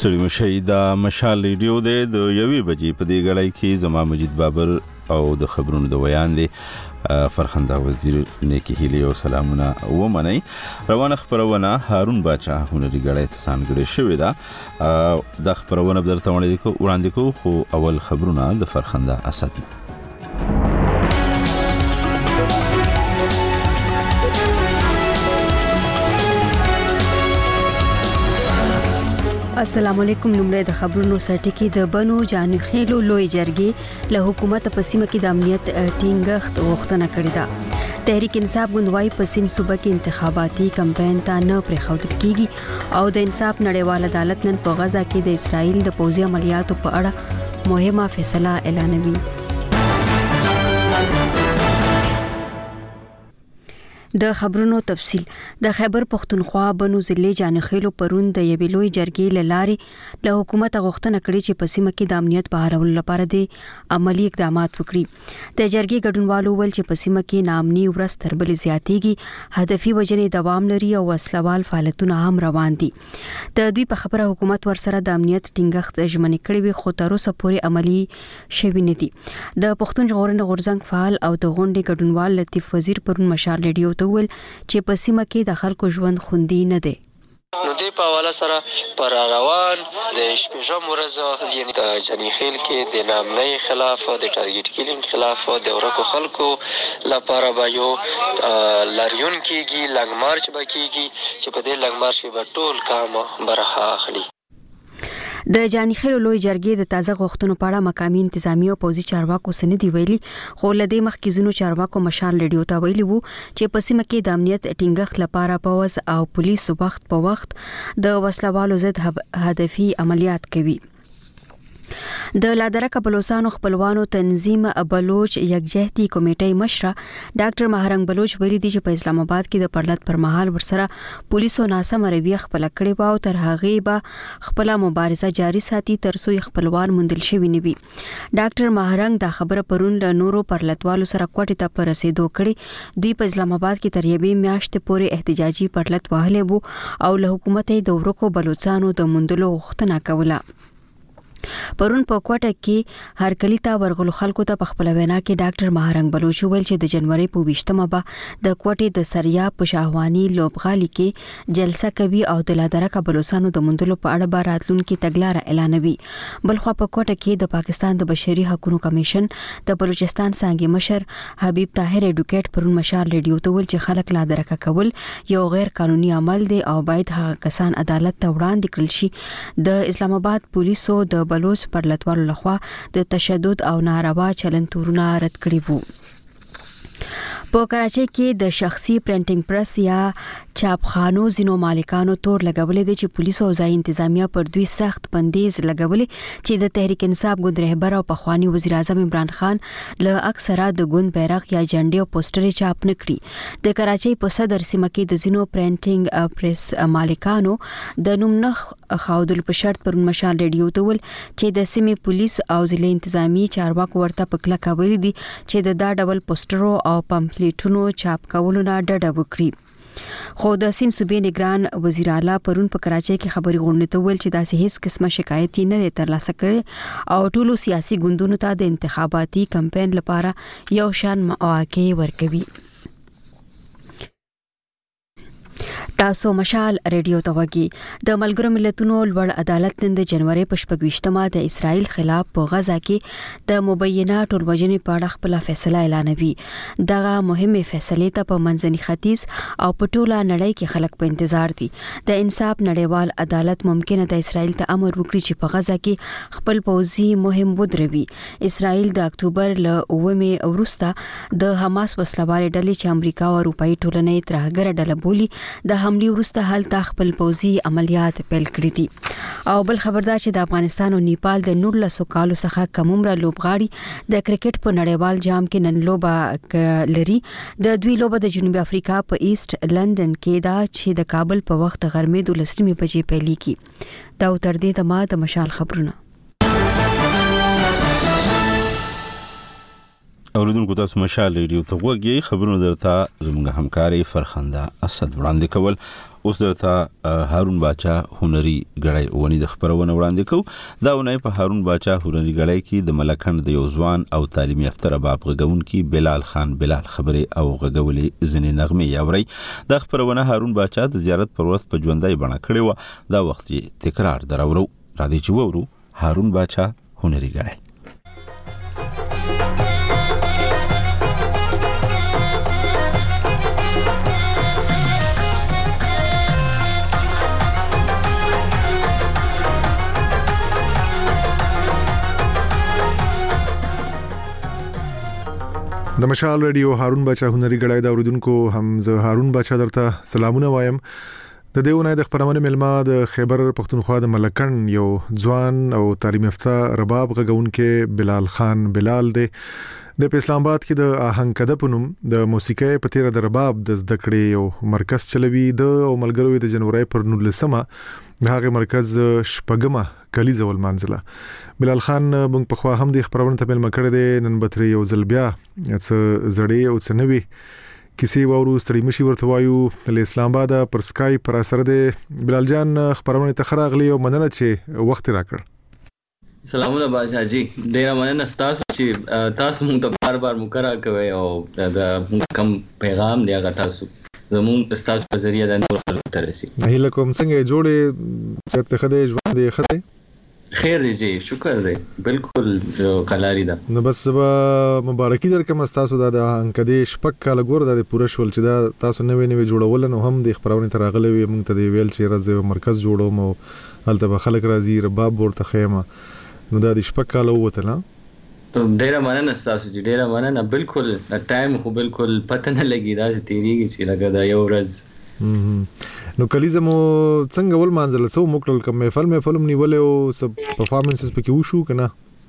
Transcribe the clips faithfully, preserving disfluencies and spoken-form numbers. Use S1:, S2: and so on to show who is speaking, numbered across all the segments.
S1: ستړي مشي دا مشال ریډیو دی د یوې بجې په دې غړای کې زما مجید بابر او د خبرونو د ویان دی فرخنده وزیر نیکی هیله او سلامونه ومني. روانه خبرونه هارون باچا هنري غړای ته څنګه شوې ده د خبرونه درته وړاندې کوو خو اول خبرونه د فرخنده اسد.
S2: السلام علیکم. لومړی د خبرونو سرټکی د بنو جانخېلو لوی جرګې له حکومت په سیمه کې د امنیت ټینګښت غوښتنه کړې ده. تحریک انصاف ګوندوای په سین صوبه کې انتخاباتي کمپاین ته نه پرېښودل کیږي او د انصاف نړیوال عدالت نن په غزا کې د اسرائیل د پوځي عملیاتو په اړه مهمه فیصله اعلانوي. د خبرونو تفصیل. د خیبر پختونخوا بنو ضلع جانخېلو پرون د یوې لوی جرګې له لارې له حکومت غوښتنه کړې چې په سیمه کې د امنیت بحالولو لپاره د عملی اقدامات وکړي. د جرګې ګډونوالو ویل چې په سیمه کې ناامني ورځ تر بلې زیاتېږي، هدفي وجنې دوام لري او وسلوال فعالیتونه هم روان دي. د دوی په خبره حکومت ورسره د امنیت ټینګښت ژمنې کړې وي خو تر اوسه پورې عملی شوي نه دي. د پښتون ژغورنې غورځنګ فعال او د غونډې ګډونوال لطیف وزیر پرون مشال ریډیو ول چې په سیمه کې د خلکو ژوند خوندي نه دی.
S3: نو دې په حواله سره پر روان د شپږم ورځ یعنې د جانخېل کې د ناامنۍ خلاف د ټارګټ کیلینګ خلاف د ورکو خلکو لپاره به یو لاریون کېږي، لنګ مارچ به کېږي چې په دې لنګ مارچ کې به ټول کام برخه اخلي.
S2: د جانخېلو لوی جرګې د تازه غوښتنو په اړه مقامي انتظامی او پوځي چارواکو سندې ویلي خو لدې مخکې ځینو چارواکو مشال ریډیو ته ویلي وو چې په سیمه کې د امنیت ټینګښت لپاره پوځ او پولیس وخت په وخت د وسلوالو ضد هدفي عملیات کوي. د لادرکه بلوچستان خپلوانو تنظیم بلوچ یکجهتي کمیټې مشره ډاکټر مهرنګ بلوچ ویلي دی چې په اسلام آباد کې د پرلط پر مهال ورسره پولیسو ناسم رویه خپل کړې و او تر هغه به خپل مبارزه جاری ساتي تر څو خپلوان مندل شوی نه وي. ډاکټر مهرنګ دا خبره پرون له نورو پرلطوالو سره کوټه ته پر رسیدو کړي. دوی په اسلام آباد کې تر یوې میاشتې پورې احتجاجي پرلط وهلې وو او له حکومت د ورکو بلوچستانو د مندلو غوښتنه کوله. پرون په کوټه کې هرکلی ته ورغلو خلکو ته په خپل وینا کې ډاکټر مهرنګ بلوچ ویل چې د جنوري په ویشتمه به د کوټې د سریا په شاهوانی لوبغالي کې جلسه کوي او د لادرکه بلوچستانو د مندلو په اړه به راتلونکي تګلارې اعلانوي. بلخو په کوټه کې د پاکستان د بشري حقوقو کمیشن د بلوچستان څنګه مشر حبیب طاهر اډوکیټ پرون مشال ریډیو ته ویل چې خلک لادرکه کول یو غیر قانوني عمل دی او باید هغه کسان عدالت ته وړاندې کړل شي. د اسلام آباد پولیسو د بلوچ پرلطوالو لخوا د تشدد او ناروا چلند تورونه رد کړي وو. په کراچۍ کې د شخصي پرنټینګ پریس یا چاپخانو زینو مالکانو تور لګولې دي چې پولیسو او ځای انتظامیه پر دوی سخت بندیز لګولې چې د تحریک انصاف ګوند رهبر او پخوانی وزیر اعظم عمران خان له اکثره د ګوند بیرغ یا جنډې او پوسټرې چاپ نکړي. د کراچۍ په صدر سیمه کې د زینو پرنټینګ پریس مالکانو د نوم نه خاودل په شرط پر مشال ریډیو ته ول چې د سیمې پولیس او ضلع انتظامی چارواکو ورته په کلکه ویلي دي چې د دا ډول پوسټرو او پمفلیټونو چاپ کولو نه ډډه وکړي. خو د سین صوبې نگران وزیر اعلی پرون په کراچۍ کې خبري غونډه ته ویل چې داسې هیڅ قسمه شکایت نه ترلاسه کړي او ټولو سیاسي ګوندونو ته د انتخاباتي کمپاین لپاره یو شان مواقع ورکوي. تاسو مشال ریډیو ته وګي. د ملګرو ملتونو لوړ عدالت نن د جنوري په شپږویشتمه د اسرائیل خلاف په غزا کې د مبینه ټولوژنې په اړه خپل فیصله اعلانوي. دغه مهمه فیصله ته په منځني ختیځ او په ټوله نړۍ کې خلک په انتظار دي. د انصاف نړیوال عدالت ممکنه د اسرائیل ته امر وکړي چې په غزا کې خپل پوځي مهم ودروي. اسرائیل د اکتوبر له اوومې وروسته د حماس وسلوال ډلې چې امریکا او اروپאי ټولنې ترهګر ډله بولي د حمله وروسته هلته خپل پوځي عملیات پیل کړي دي. او بل خبردار چې د افغانستان او نیپال د نولس کالو څخه کمومره لوبغاړي د کرکټ په نړیوال جام کې نن لوبه لري. د دوی لوبه د جنوبي افریقا په ایست لندن کې دا چې د کابل په وخت غرمې دولس نیمې بجې پیلېږي. دا تر دې دمه د مشال خبرونه.
S1: اوریدونکو تاسو مشال ریډیو ته وګورئ. خبرونه درته زموږ همکاري فرخنده اسد وړاندې کول اوس درته هارون باچا هنري غړی ونی د خبرونه وړاندې کو. دا ونی په هارون باچا هنري غړی کې د ملکند د یو ځوان او تعلیم یافته رباب غږونکي بلال خان بلال خبري او غږولې ځنې نغمه یاوري. د خبرونه هارون باچا د زیارت پر ورځ په ژوندۍ بڼه کړې و. دا وخت تکرار دراورو را دي چې وورو هارون باچا هنري غړی.
S4: د مشال رادیو هارون باچا هنري غړای دا اوریدونکو هم زه هارون باچا درته سلامونه وایم. د دیونه د خبرونه ملما د خیبر پختونخوا د ملکن یو ځوان او تعلیم یافته رباب غږونکي بلال خان بلال دی. د اسلام آباد کې د آهنګ کده پونم د موسیقۍ په تیر د رباب د زده کړې یو مرکز چلوي. د او ملګرو د جنوري پر نولسمه هغه مرکز شپږمه کلیزه ول منځله. بلال خان مونږ په خوا هم د خبرونه ته ملما کړی دی. نن بتري یو ځل بیا څه زړې او څه نوي کیسې وورو ستړي مشي ورته وایو. د اسلام آباد پر سکای پر اثر دی. بلال جان خبرونه ته خراغلی او مننه چې وخت راکړ.
S5: سلامونه بادشاہ جی. ډیر مننه تاسو چې تاسو موږ ته بار بار مکرر کوي او د کم پیغام دی هغه تاسو زموږ استاد په ذریعہ د نور ترسي. هله
S4: کوم څنګه جوړې چې ته خدای ژوند دی خته
S5: خیر دی جی شکر دی بالکل قلاری ده.
S4: نو بس به مبارکي درکم تاسو دا د انکدې شپک کال ګور د پوره شول چې دا تاسو نوې نوې جوړول نو هم د خبرونه ترغلې وي. موږ ته دی ویل چې راځي مرکز جوړوم او هلته به خلک راځي رباب ورته خیمه. نو دا د شپک کال وته نه
S5: ډیره مننه تاسو چې ډیره مننه. بالکل ټایم خو بالکل پته نه لګی دا چې تیریږي چې لګا دا یو ورځ.
S4: نو کلیزه مو څنګه ول منځل سو موکل کوم محفل محفل نیول او سب پرفارمنسز پکې وشو کنه؟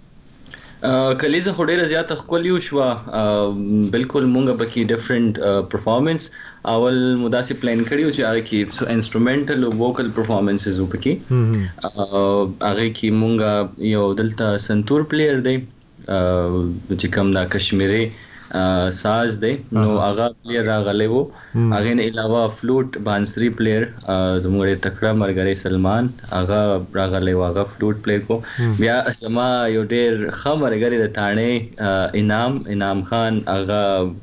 S5: کلیزه خو ډیره زیاته خپل یو شو. بالکل مونږ پکې ډیفرنٹ پرفارمنس اول مداسي پلان کړیو چې هغه کې انسټرومنټل او ووکل پرفارمنسز وکړي. هغه کې مونږ یو دلته سنتور پلیئر دی چې کوم دا کشمیری ساز دی نو هغه پلیئر راغلی وو. هغه نه علاوه فلوټ بانسری پلیئر زموږ تکړه مرګری سلمان هغه راغلی وو هغه فلوټ پلی کو. بیا اسما یو ډیر ښه مرګری د تانه انعام انعام خان هغه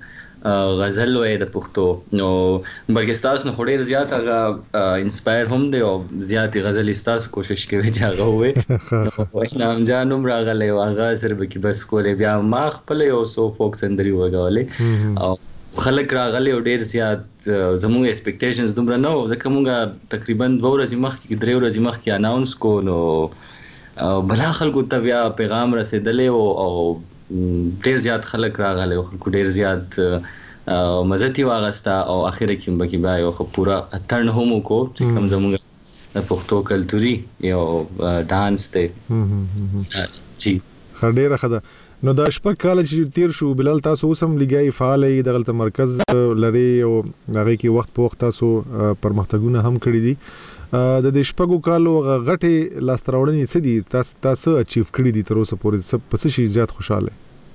S5: غزل وای د پښتو نو بلکې تاسو نه خوري زیات هغه انسپایر هم دی او زیات غزل تاسو کوشش کوي چې هغه وای نو نام جانم راغلی هغه سره به کې بس کولې. بیا ما خپل یو سو فوک سندري وګولې او خلک راغلی او ډیر زیات زموږ ایکسپیکټیشنز دومره نو ځکه موږ تقریبا دوه ورځې مخکې درې ورځې مخکې اناونس کو نو بلا خلکو ته بیا پیغام رسیدلې او ډیر زیات خلک راغلی او خلکو ډیر زیات مزتی واغستا او اخر کې مبکی بیا یو پورا اترن هم کو چې کوم زموږ د پښتو کلتوري یو ډانس دی چې
S4: خډيره خده. نو دا شپږ کال چې تیر شو بلال تاسو اوسم لګای فعالي دغه مرکز لري او هغه کې وخت په وخت تاسو پرمختګونه هم کړی دي. د دې شپږو کالو غټه لاستراوړنې څه دي تاسو تاسو اچیو کړی دي تر اوسه پورې څه پس شي زیات خوشاله؟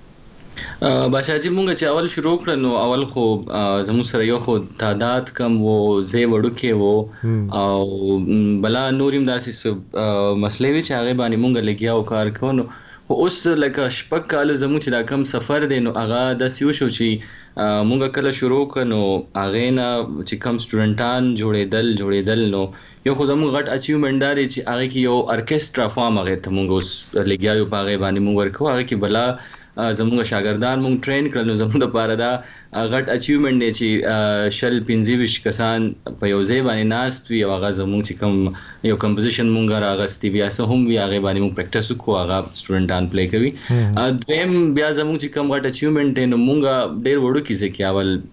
S5: بادشاہ جی مونږ چې اول شروع کړ نو اول خو زموږ سره یو خو تعداد کم وو زی وړو کې وو او بلا نوریم داسې مسلې وی چې هغه باندې مونږ لګیا او کار کوو. نو خو اوس لکه شپږ کال زموږ چې دا کم سفر دی نو هغه د سیو شو چې مونږ کله شروع کړ نو هغه نه چې کم سټوډنټان جوړېدل جوړېدل نو یو خو زموږ غټ اچیومنټ دی چې هغه کې یو ارکیسټرا فارم هغه ته مونږ اوس لګیا یو پاغه باندې مونږ ورکو. هغه کې بلا زموږ شاګردان مونږ ټرین کړل نو زموږ لپاره دا غټ اچیومنټ دی چې شل پنځه ویشت کسان په یو ځای باندې ناست وي او هغه زموږ چې کوم یو کمپوزیشن مونږ راغستی بیا سه هم وی هغه باندې مونږ پریکټیس وکړو هغه سټوډنټان پلی کوي. دویم بیا زموږ چې کوم غټ اچیومنټ دی نو مونږ ډیر وړو کې ځکه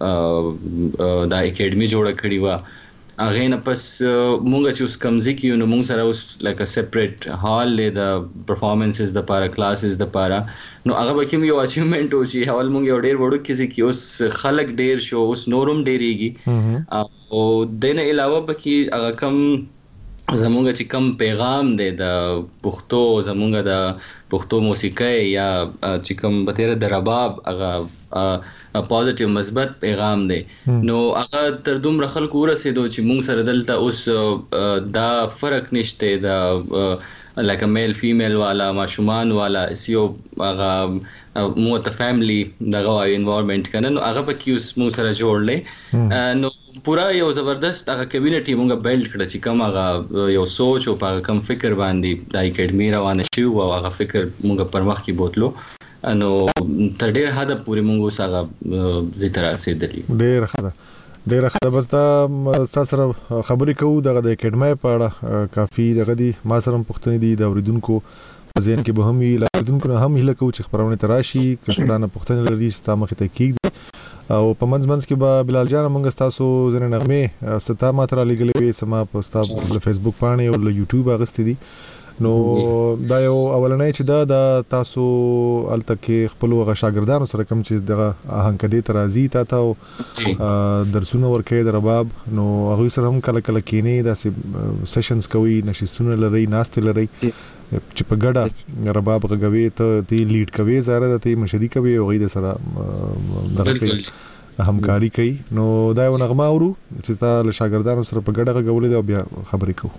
S5: اول دا اکیډمي جوړه کړې و. هغه نه پس مونږ چې اوس کمزې کیو نو مونږ سره اوس لکه سیپریټ هال له د پرفارمنسز د پاره کلاسز د پاره نو هغه به کوم یو اچیومنټ و چې اول مونږ یو ډیر وړو کې چې اوس خلک ډیر شو اوس نورم ډیریږي او دنه علاوه به کې هغه کم زمونږ چې کم پیغام دی د پښتو زمونږ د پښتو موسیقۍ یا چې کم بتیره د رباب هغه پوزټیو مثبت پیغام دی نو هغه تر دومره خلکو ورسېدو چې مونږ سره دلته اوس دا فرق نشته د لکه میل فیمیل والا ماشومان والا سیو هغه مو ته فیملی دغه انوایرنمنت کنه نو هغه په کیوس مو سره جوړلې نو پورا یو زبردست هغه کمیونټي مونږه بیلډ کړ چې کوم هغه یو سوچ او هغه کم فکر باندې د اکیډمي روانه شو او هغه فکر مونږه پر مخ کې بوتلو نو تر ډېر حد پورې مونږ اوس هغه زیاتره رسیدلی
S4: ډېر ښه ډېر ښه بس دا تاسو سره خبرې کوو دغه د اکیډمي په اړه کافي دغه دي ما سره پښتني دي د اوریدونکو ځین کې به هم وی اوریدونکو هم هله کوو چې خبرونه تراشي کستانه پښتني لري ستا مخ ته کیږي او په منځ منځ کې به بلال جان موږ تاسو زنه نغمه ستا ماتره لګلې وي سما په تاسو په فیسبوک باندې او یوټیوب اغستې دي نو دا یو اولنۍ چې دا د تاسو التکه خپل وغه شاګردانو سره کوم چې دغه هنکدي ترازی تا ته درسونه ورکې د رباب نو هغه سره هم کله کله کینې داسې سیشنز کوي نشستونه لري ناست لري چې په ګډه رباب غږوي ته دی لیډ کوي زاره د تی مشري کوي او غي د سره دغه همکاري کوي نو دا یو نغمه اورو چې تا له شاګردانو سره په ګډه غږولې دا بیا خبرې کوو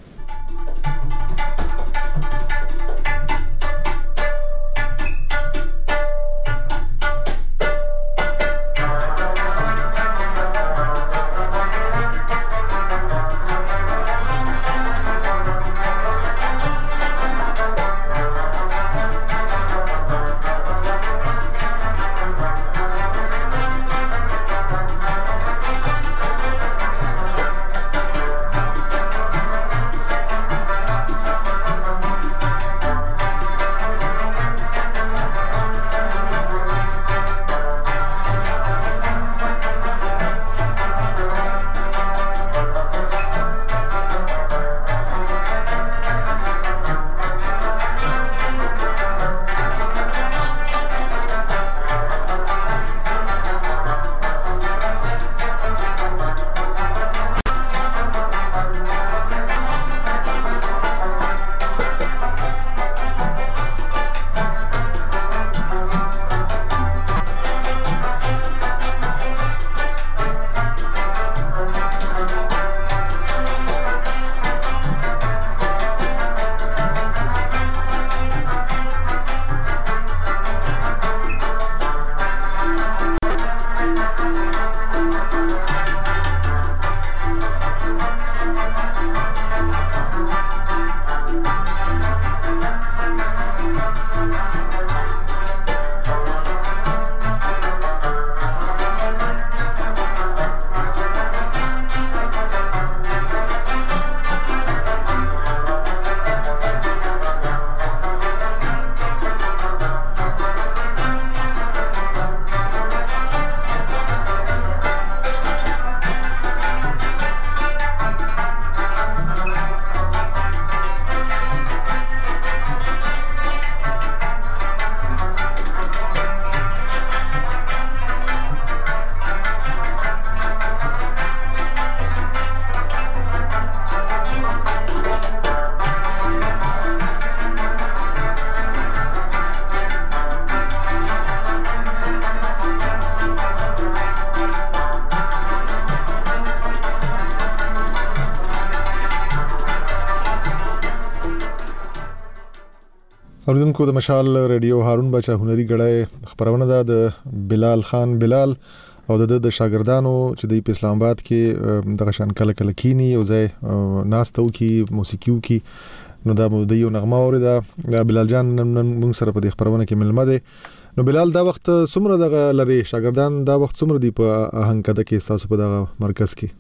S4: اوریدونکو د مشال ریډیو هارون بچا هنري غړای خبرونه ده د بلال خان بلال او د د شاګردانو چې د اسلام آباد کې د غشان کله کله کینی او ځای ناستو کې موسیقيو کې نو دا د یو نغمه اوریدا د بلال جان موږ سره په دې خبرونه کې ملمه ده نو بلال دا وخت څومره د لري شاګردان دا وخت څومره دی په هنکده کې تاسو په دغه مرکز کې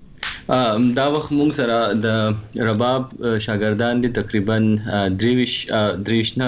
S5: دا وخت مونږ سره د رباب شاګردان دي تقریبا دریوش دریشنا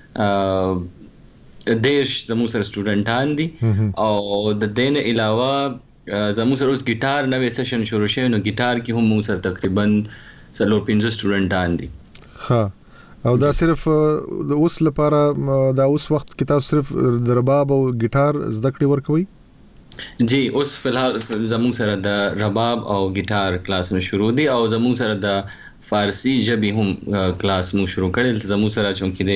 S5: دیش زموږ سره سټوډنټان دي او د دین علاوه زموږ سره اوس ګیټار نوې سیشن شروع شوی نو ګیټار کې هم مونږ سره تقریبا څلور پنځه سټوډنټان دي
S4: ها او دا صرف د اوس لپاره دا اوس وخت کې تاسو صرف د رباب او ګیټار زده کړې ورکوي
S5: جی اوس فلحال زموږ سره د رباب او ګیټار کلاسونه شروع دي او زموږ سره د فارسی ژبې هم کلاس مو شروع کړل زمو سره چونکې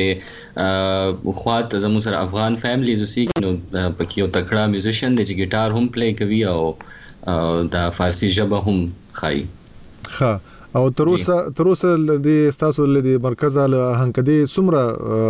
S5: د خواط زمو سره افغان فیملیز اوسېږي نو پکې یو تکړه میوزیشن دی چې ګیټار هم پلی کوي او د فارسی ژبه هم ښایي.
S4: ښه او تر اوسه تر اوسه د ستاسو د مرکز له هنکدې څومره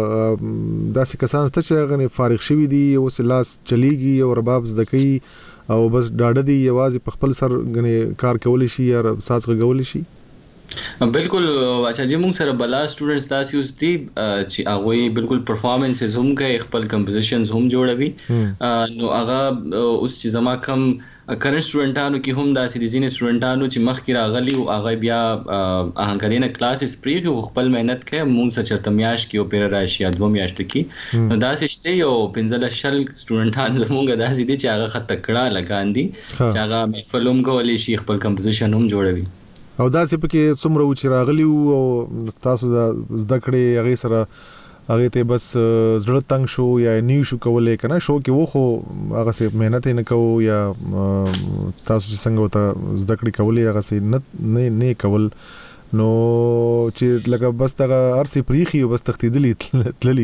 S4: داسې کسان شته چې هغه فارغ شوي دي اوس لاس چلیږي او رباب زده کوي او بس ډاډه دي یوازې په خپل سر غنې کار کولی شي یا ساز غولی شي؟
S5: بالکل واچا جی موږ سره بلا سټوډنټس داسې اوس دي چې هغه بالکل پرفارمنسز هم کوي خپل کمپوزیشنز هم جوړوي نو هغه اوس چې زما کم کرنٹ سټوډنټانو کې هم داسې دي ځینې سټوډنټانو چې مخکې راغلي او هغه بیا آهنګري نه کلاسز پرېږي خپل مهنت کوي موږ سره چرته میاشت کې او پیر راشي یا دوه میاشتې کې نو داسې شته یو پنځه شل سټوډنټان زموږ داسې دي چې هغه خط تکړه لګان دي چې هغه محفل هم کولی شي خپل کمپوزیشن هم جوړوي
S4: او داسې پکې څومره و چې راغلي او تاسو د زده کړې هغې سره هغې ته بس زړه تنګ شو یا نیو شو کولی که نه شو کې و خو هغسې محنت یې نه کوو یا تاسو چې څنګه ورته زده کړې کولې هغسې نه نه کول نو چې لکه بس دغه هر څه پریښي او بس تښتېدلي تللي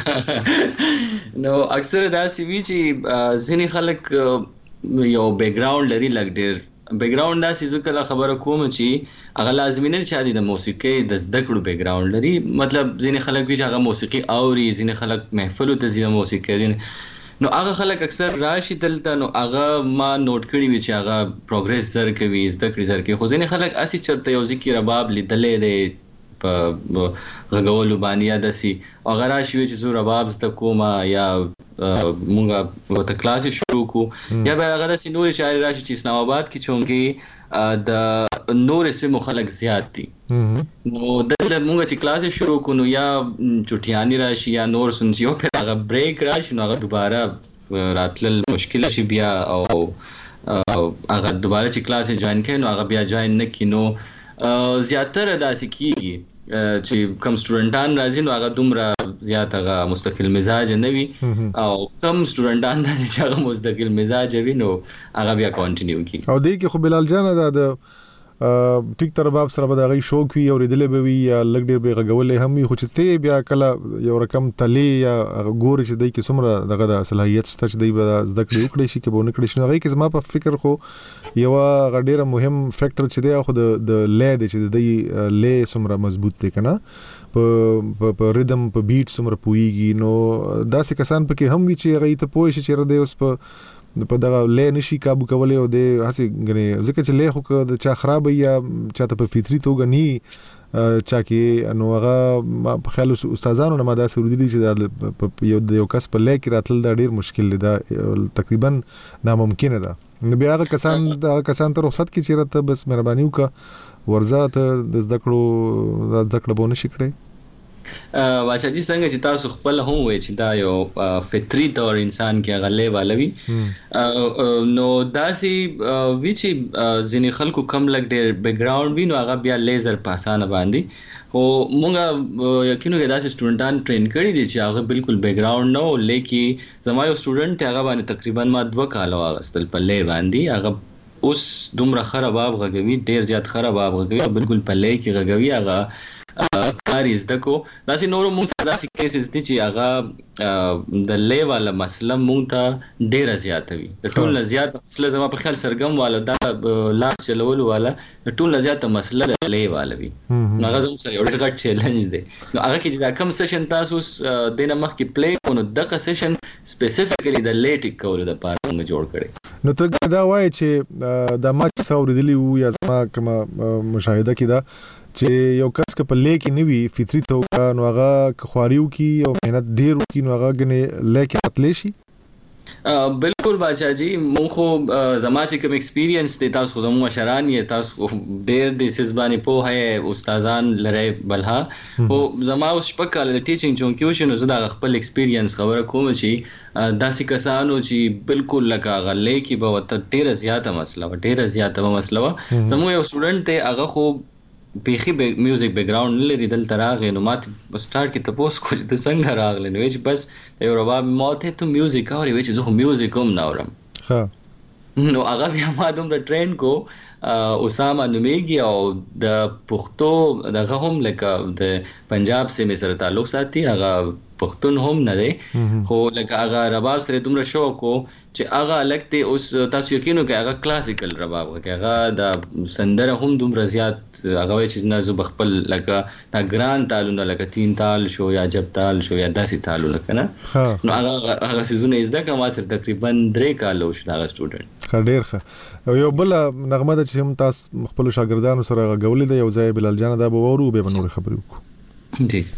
S4: دي
S5: نو اکثر داسې وي چې ځینې خلک یو بیک ګراوند لري لږ ډېر بیک ګراوند داسې زه کله خبره کوم چې هغه لازمي نه چې د موسیقۍ د زده کړو بیک ګراوند لري مطلب ځینې خلک وي چې هغه موسیقي اوري ځینې خلک محفلو ته ځي موسیقي نو هغه خلک اکثر راشي دلته نو هغه ما نوٹ کړی وي چې هغه پروګرس زر کوي زده کړې زر کوي خو ځینې خلک اسې چرته یو ځکه رباب لیدلې دی په غږولو باندې یا داسې هغه راشي چې زه رباب زده کوم یا مونږ ورته کلاسې شروع کړو یا بیا هغه داسې نورې شاعرې راشي چې اسلام آباد کې چونکې د نورې سیمو خلک زیات دي نو دلته مونږ چې کلاسې شروع کړو نو یا چټیانې راشي یا نور سنسي یو پرې هغه بریک راشي نو هغه دوباره راتلل مشکل شي بیا او هغه دوباره چې کلاسې جوین کړي نو هغه بیا جوین نه کړي نو زیاتره داسې کېږي چې کم سټوډنټان راځي نو هغه دومره زیات هغه مستقل مزاج نه وي او کم سټوډنټان داسې چې هغه مستقل مزاج وي نو هغه بیا کنټینیو کوي
S4: او دې کې خو بلال جان دا د ټیک تر باب سره به د غي شوق وي او ردلې به وي یا لګ ډیر به غولې هم وي خو چې ته بیا کله یو رقم تلی یا ګور چې دای کې څومره دغه د صلاحیت شته چې دی به زده کړې وکړي شي کې به نه کړي شي هغه کې زما په فکر خو یو غډیره مهم فیکٹر چې دی خو د د لید چې دی لې څومره مضبوط دی کنه په په ریدم په بیټ څومره پويږي نو داسې کسان پکې هم وي چې هغه ته پوه شي چې ردی اوس په په دغه لې نشي کابو کولای او د هسې غني ځکه چې لې خو د چا خراب یا چاته په فطري توګه ني چا کې نو هغه په خیال استادانو نه ما دا سرودي چې یو یو کس په لې کې راتل دا ډیر مشکل دی دا تقریبا ناممکن ده نو بیا هغه کسان دا کسان ته رخصت کې چیرته بس مهرباني وکړه ورزه ته د زده کړو د زده کړو بونه شي کړی
S5: واچا جی څنګه چې تاسو خپل هم وای چې دا یو فطري تور انسان کې غلې والوي نو داسې وی چې ځینې خلکو کم لګ ډېر بیک ګراوند وی نو هغه بیا لیزر پاسانه باندې خو مونږه یقینو کې داسې سټوډنټان ټرین کړي دي چې هغه بالکل بیک ګراوند نه لیکي زما یو سټوډنټ هغه باندې تقریبا ما دوه کال واغستل په لې باندې هغه اوس دومره خراب غږوي ډېر زیات خراب غږوي بالکل په لې کې غږوي هغه کاری زده کو داسې نورو موږ سره داسې کیسز دي چې هغه د لې والا مسله موږ ته ډېره زیاته وي د ټول نه زیاته مسله زما په خیال سرګم والا دا لاس چلول والا د ټول نه زیاته مسله د لې والا وي نو هغه زموږ سره یو ډېر غټ چیلنج دی نو هغه کې چې دا کم سیشن تاسو د نه مخکې پلی کو نو دغه سیشن سپیسیفیکلی د لې ټیک کولو لپاره موږ جوړ کړی
S4: نو ته دا وایي چې د ما څه اوریدلی وو یا زما کوم مشاهده کې دا چې یو کس که په لې کې نه وي فطري توګه نو هغه خواریو کې او مهنت ډېر وکړي نو هغه ګنې لې کې راتلی شي
S5: بالکل باچا جی مونږ خو زما چې کوم ایکسپیرینس دی تاسو خو زموږ مشران یې تاسو ډېر د سیس باندې پوهه یې استادان لرئ بلها خو زما اوس شپږ کاله د ټیچینګ چونکې وشي نو زه د خپل ایکسپیرینس خبره کوم چې داسې کسانو چې بالکل لکه هغه لې کې به ورته ډېره زیاته مسله وه ډېره زیاته به مسله وه زموږ یو سټوډنټ دی هغه خو بیخي میوزیک بیک ګراوند نه لري دلته راغی نو ماته سټارټ کې تپوس کو چې د څنګه راغلی نو چې بس یو رباب ماته ته میوزیک اوري چې زه میوزیک هم نه اورم
S4: ها
S5: نو هغه بیا ما دومره ټرین کو اسامه نومیږي او د پښتو دغه هم لکه د پنجاب سیمه سره تعلق ساتي، هغه پښتون هم نه دی، خو لکه هغه رباب سره دومره شوق وو چې هغه لکته اوس تاسو یقینو کې هغه کلاسیکل رباب کې هغه د سندره هم دومره زیات هغه چې نه زو بخپل لکه دا ګران تالونه لکه تین تال شو یا جب تال شو یا داسې تالونه کنه، نو هغه هغه سيزونه زده کوم سره تقریبا درې کال شو دا سټوډنټ.
S4: ډېر ښه. یو بل نغمه ده چې هم تاسو خپل شاګردانو سره غوړلې ده، یو ځای بلال جان دا به ورو به نور خبرې وکړو.
S5: جی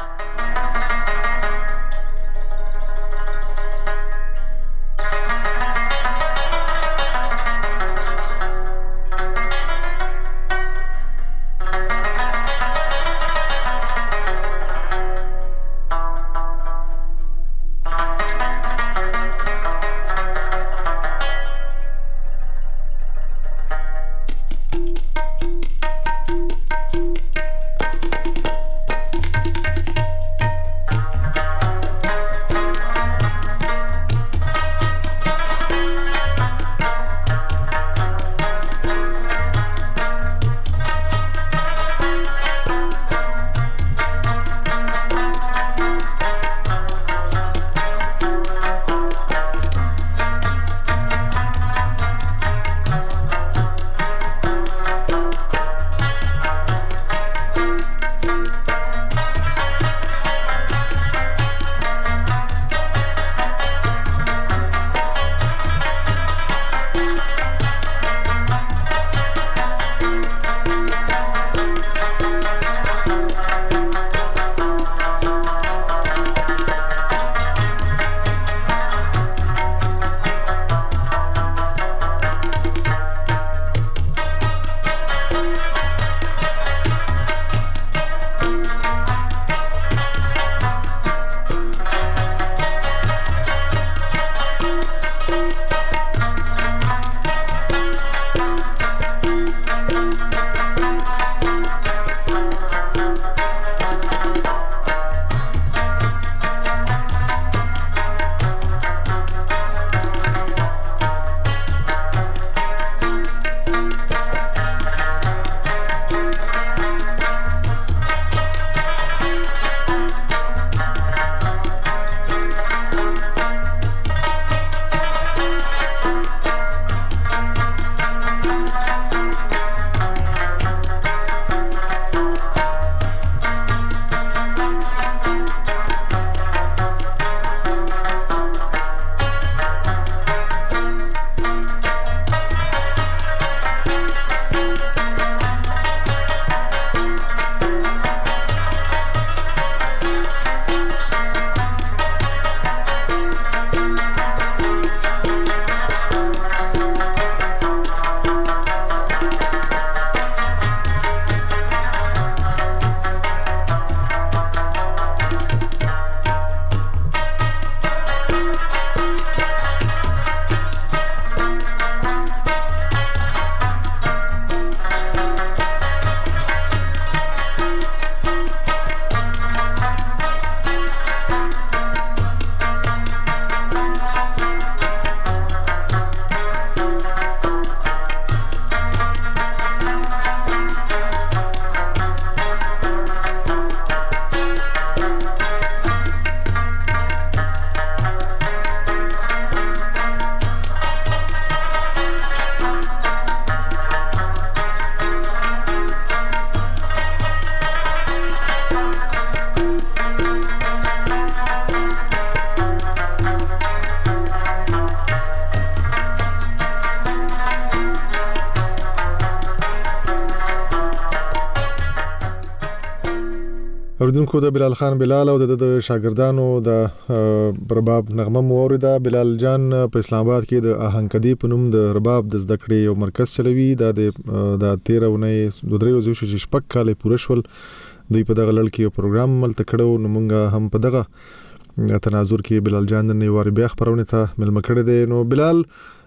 S4: اوریدونکو د بلال خان بلال او د شاګردانو د رباب نغمه موریده. بلال جان په اسلام آباد کې د آهنګدی په نوم د رباب د زده کړې یو مرکز چلوي. دا د د تیرہ ونې د درې ورځې چې شپږ کال پوره شول دوی په دغه لړ کې یو پروګرام ملته کړو. نو مونږ هم په دغه تناظر کې بلال جان نن واری بیا خبرونه ته ملم کړی دی. نو بلال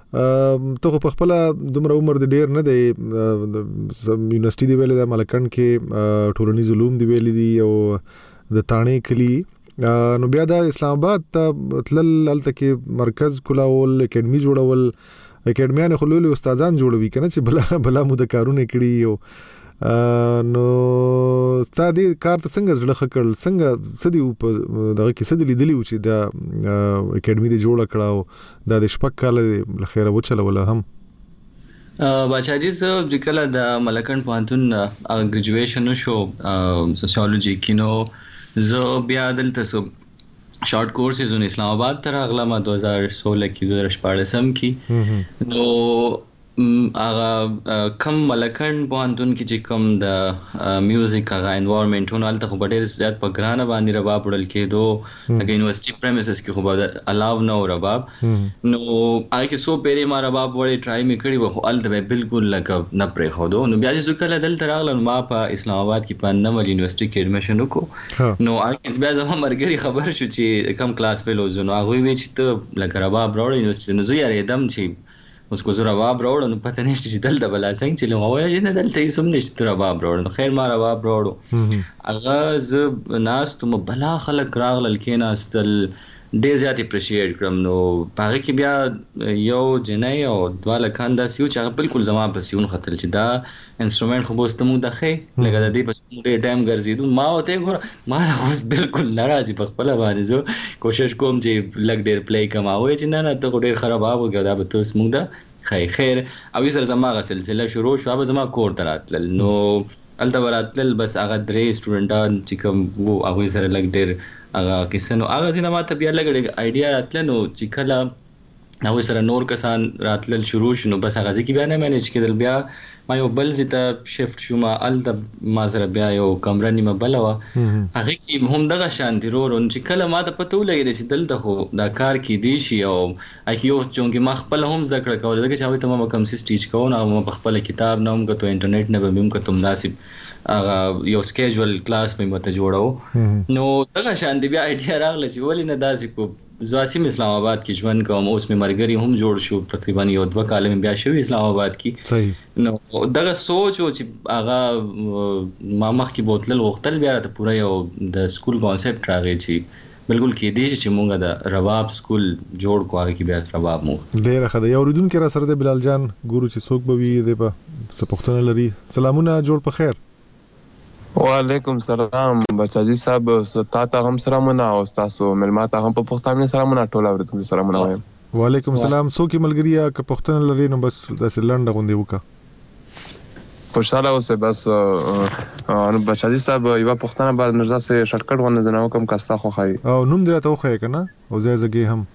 S4: ته په خپل دومره عمر د ډیر نه دی، یونیورسيټي دی ویلې د ملکن کې ټولنیز علوم دی ویلې دي او د تانې کلی، نو بیا د اسلام آباد ته تلل هلته کې مرکز کلاول اکیډمي جوړول اکیډمیان خو لولي استادان جوړوي کنه چې بلا بلا مو د کارونه کړی یو نو ستاسو کار ته څنګه ځل خکل څنګه سدي په دغه کې سدي لیدلی و چې د اکیډمي دی جوړ کړه د شپږ کال له خیره وچله ولا هم
S5: بچا جی سر چې کله د ملکن پوهنتون ګریجویشن شو سوسیولوژي کینو زه بیا دلته سو شارټ کورسز ان اسلام آباد تر اغلا ما دو ہزار سولہ کی دو ہزار پاړسم کی نو هغه کم ملکن پوهنتون کې چې کم د میوزیک هغه انوایرنمنټونه الته خو ډېر زیات په ګرانه باندې رباب وړل کېدو لکه یونیورسيټي پریمیسز کې خو به الاو نه رباب نو هغه کې سو پیری ما رباب وړي ټرای مې کړی و خو الته به بالکل لکه نه پرې خو دو نو بیا چې کله دلته راغلم ما په اسلام آباد کې په نمل یونیورسيټي کې ایډمیشن وکړو نو هغه بیا زما مرګري خبر شو چې کم کلاس فیلو زنو هغه وی چې ته لکه رباب راوړې یونیورسيټي نو زه یې دم چې اوس کو زه رباب راوړم نو پته نشته چې دلته بلا څنګه چې لمه وایي نه دلته یې سم نشته رباب راوړم خیر ما رباب راوړو هغه زه ناس ته بلا خلک راغلل کې ناستل ډېر زیات اپریشیټ کړم نو هغه کې بیا یو جنۍ او دواله کاندا سیو چې هغه بالکل زما په سیون خطر چې دا انسټرومنټ خو بوست مو دخه لکه د دې په ډېر ټایم ګرځیدو ما وته ګور ما اوس بالکل ناراضي په خپل باندې زه کوشش کوم چې لګ ډېر پلی کماوي چې نه نه ته ډېر خراب وګړه دا به تاسو موږ دا خیر خیر او سر زما غ سلسله شروع شو به زما کور تراتل نو الته وراتل بس هغه درې سټوډنټان چې کوم وو هغه سره لګ ډېر هغه کیسه نو هغه ځینې ماته بیا لګ آیډیا راتل نو چې کله هغه سره نور کسان راتل شروع شنو بس هغه ځکه بیا نه مینج کېدل بیا ما یو بل زیته شفت شوم ال د ما سره بیا یو کمره نیمه بل و هغه کې هم دغه شان دی ورو چې کله ما د پته ولګی چې دلته خو دا کار کې دی شي او اکیو چونګې ما خپل هم ذکر کول دغه چې هغه ته ما کوم سیس ټیچ کوو نه ما خپل کتاب نوم کته انټرنیټ نه به مم کته مناسب هغه یو سکیجول کلاس په مته جوړاو نو دغه شان دی بیا آیډیا راغله چې ولې نه داسې کو زواسیم اسلام آباد کې ژوند کوم اوس مې مرګري هم جوړ شو تقریبا یو دوه کال مې بیا شوی اسلام آباد کې صحیح نو دغه سوچ او چې هغه ما مخ کې بوتل وختل بیا ته پوره یو د سکول کانسپټ راغی چې بالکل کې دی چې مونږه د رباب سکول جوړ کوه کې بیا رباب مو
S4: ډیر خدای یو ردون کې را سره د بلال جان ګورو چې څوک به وي د په سپختونه لري سلامونه جوړ په خیر
S6: وعلیکم سلام بچاجي صاحب ستا ته هم سلامونه او تاسو ملماته هم په پښتانه سلامونه ټول اورېدونکو سلامونه وایم
S4: وعلیکم السلام څوک ملګریا ک پښتنه لري نو بس داسې لنډه غونډه وکړه
S6: خوشاله اوسه بس نو بچاجي صاحب یو پښتنه بعد نو داسې شارټکټ غونډه جناو کوم کاستا خو خای
S4: او نوم درته وخه کنه او زه زګي هم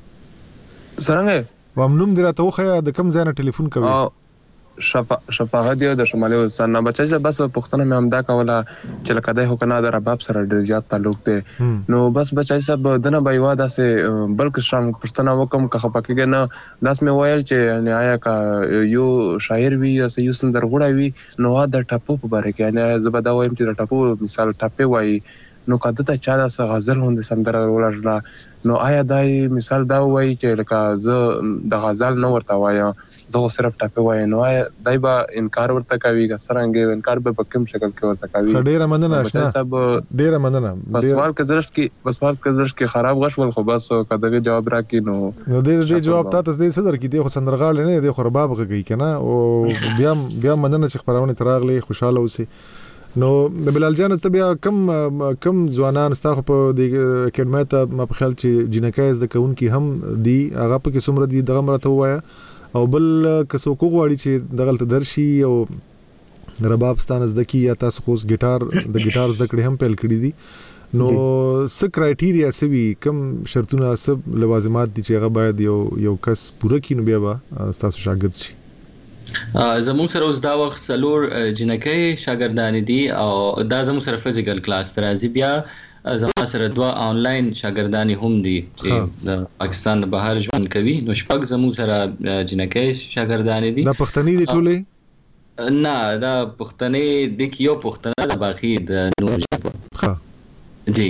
S6: څنګه
S4: وام نوم درته وخه د کم ځای نه ټلیفون کوي
S6: شفا شفاغت دی د شمالي وزستان نه بچا بس پښتنه مې همدا کوله چې لکه دای هو کنه د رباب سره ډیر زیات تعلق دی نو بس بچا صاحب دنه بای واده سه بلکې شام پښتنه وکم که خپکه نه داس مې وایل چې نه آیا کا یو شاعر وی یا یو سندر غوړی وی نو دا ټاپو په باره کې نه زبدا وایم چې ټاپو مثال ټاپه وای نو کده ته چا د غزل هوند سندر ولرله نو آیا دای مثال دا وای چې لکه زه د غزل نو ورته وایم زه صرف ټاپه وای نو دای با انکار ورته کوي څنګه انکار به په کوم شکل کې ورته کوي
S4: ډیره مننه آشنا ډیره مننه
S6: بس سوال کې درش کې بس سوال کې درش کې خراب غشول خو بس کداغه جواب راکې نو
S4: نو دې دې جواب تاسو دې صدر کې دی خو سندرغاړي نه دی خو رباب غږی کنه او بیا بیا مننه چې خبرونه تراغلي خوشاله اوسئ نو بلال جان ته بیا کم کم ځوانان ستاسو په د اکیډمي ته ما په خیال چې جنکای زده کوونکي هم دی هغه په کې څومره دی دغه مرته وایا او بل کسو کو غواړي چې دغلت درشي او رباب ستانه زده کی یا تاسو خو ګټار د ګټار زده کړې هم پیل کړی دي نو س کرایټیریا سوي کم شرطونه سب لوازمات دي چې هغه باید یو یو کس پوره کینو بیا به تاسو شاګرد شي
S5: زموږ سره اوس دا وخت څلور جنکۍ شاګردان دي او دا زموږ سره فزیکل کلاس ترازی بیا زموږ سره دوه آنلاین شاګردان هم دي چې د پاکستان د بهر ژوند کوي نو شپږ زموږ سره جنکۍ شاګردان دي
S4: دا پښتني دي ټولې
S5: نه دا پښتني د کیو پښتنه د باقي د نور ژبه
S4: ها
S5: جی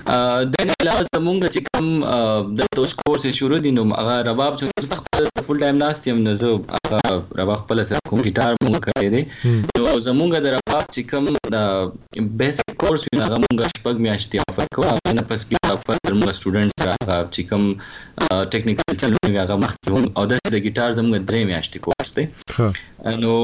S5: د نه علاوه زمونږ چې کوم د توس کورس شروع دي نو هغه رباب چې خپل فول ټایم ناست یم نو زه هغه رباب خپل سره کوم ګیټار مونږ کړی دی نو زمونږ د رباب چې کوم د بیسیک کورس وی هغه مونږ شپږ میاشتې افر کوو هغه نه پس بیا فرਦਰ مونږ سټوډنټس سره چې کوم ټیکنیکل چلو هغه مخکې او د ګیټار زمونږ درې میاشتې کورس دی نو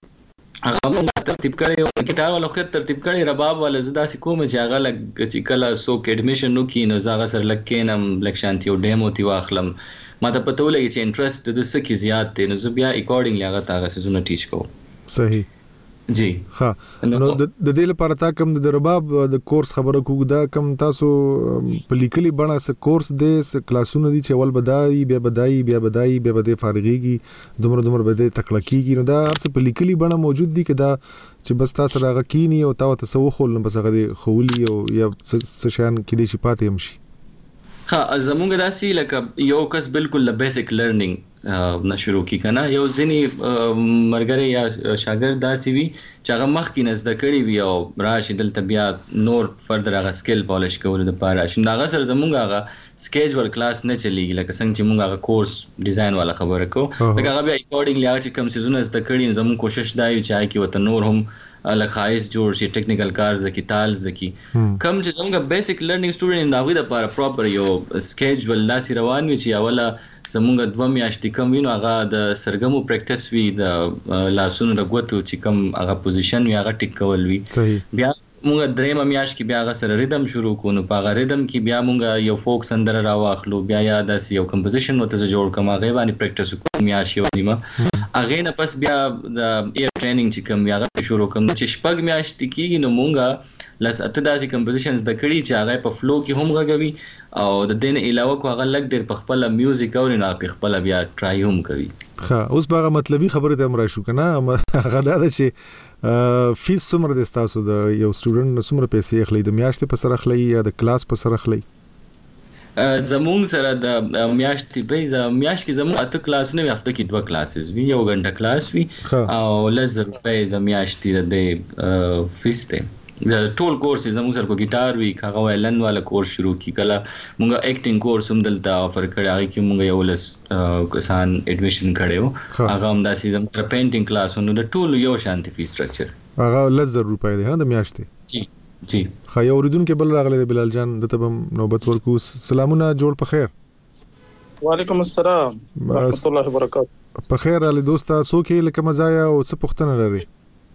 S5: هغه مونږ ترتیب کړی او ګیټار والا خو ترتیب کړی رباب والا زدا سې کوم چې هغه لګ چې کله څوک اډمیشن وکړي نو زه هغه سره لږ کینم لږ شانتي او ډیمو تی واخلم ما ته پته ولګي چې انټرست د څه کې زیات دی نو زه بیا اکارډینګلی هغه ته هغه څیزونه ټیچ کوم.
S4: صحیح. جی ها نو د دې لپاره تا کوم د رباب د کورس خبره کوو دا کوم تاسو په لیکلي بڼه س کورس دې س کلاسونه دي چې ول بدایي بیا بدایي بیا بدایي بیا بده فارغيږي دومره دومره بده تکلکیږي نو دا هرڅه په لیکلي بڼه موجود دي کدا چې بس تاسو راغ کینی او تاسو تسو خول نو بس هغه خولي او یا سشان کې دي چې پاتې هم شي.
S5: ها زمونږ داسې لکه یو کس بالکل ل بیسیک لرنینګ نه شروع کی کنه یو ځنی مرګره یا شاګرد داسې وي چې هغه مخکې نه زده کړی وي او راشي دلته بیا نور فردر هغه سکل پالیش کول د پاره شي هغه سره زمونږ هغه سکیجول کلاس نه چلیږي لکه څنګه چې مونږ هغه کورس ډیزاین والا خبره کو لکه هغه بیا اکارډینګلی هغه چې کوم سيزونه زده کړی زمونږ کوشش دی چې هغه کې وته نور هم لکه خایس جوړ شي ټیکنیکل کار زکی تال زکی کم چې زموږ بیسیک لرنینګ سټوډنټ دا غوډه لپاره پراپر یو سکیجول لاسي روان وي چې اوله زموږ دوه میاشتې کم وینو هغه د سرګمو پریکټیس وی د لاسونو د غوتو چې کم هغه پوزیشن وی هغه ټیک کول وی بیا مونږ درېم میاشت کې بیا هغه سره ریدم شروع کو نو په هغه ریدم کې بیا مونږ یو فوک سندره راواخلو بیا یا د یو کمپوزیشن وته جوړ کوم هغه باندې پریکټیس کوم میاشت یو نیمه هغه نه پس بیا د ایر ټریننګ چې کوم هغه شروع کوم چې شپږ میاشتې کېږي نو مونږه لس اته داسې کمپوزیشنز د کړي چې هغه په فلو کې هم غږوي او د دین علاوه کو هغه لګ ډېر په خپل میوزیک او نه په خپل بیا ټرای هم کوي.
S4: ها اوس به مطلبي خبره ته امر شو کنه هغه دا چې فیس څومره د تاسو د یو سټوډنټ څومره پیسې اخلي د میاشتې په سر اخلي یا د کلاس په سر اخلي؟
S5: زمون سره د میاشتې په ځا میاشت کې زمون اته کلاس نه هفته کې دوه کلاسز وی یو غنټه کلاس وی او لزر په د میاشتې د فیس ته د ټول کورس زمون سره کو ګیټار وی هغه ویلن والا کورس شروع کی کله مونږه اکټینګ کورس هم دلته افر کړی هغه کې مونږ یو لس کسان اډمیشن کړو هغه هم داسې زمون سره پینټینګ کلاس نو د ټول یو شانتي فی سټرکچر
S4: هغه لزر روپۍ دی ها د میاشتې.
S5: جی جی
S4: خا یو اوریدونکو بل راغلی بلال جان د تبم نوبت ورکو سلامونه جوړ په خیر.
S7: وعلیکم السلام ورحمت الله وبرکاته.
S4: په خیر علي دوستا سوکې لکه مزایا او څه پوښتنه لري؟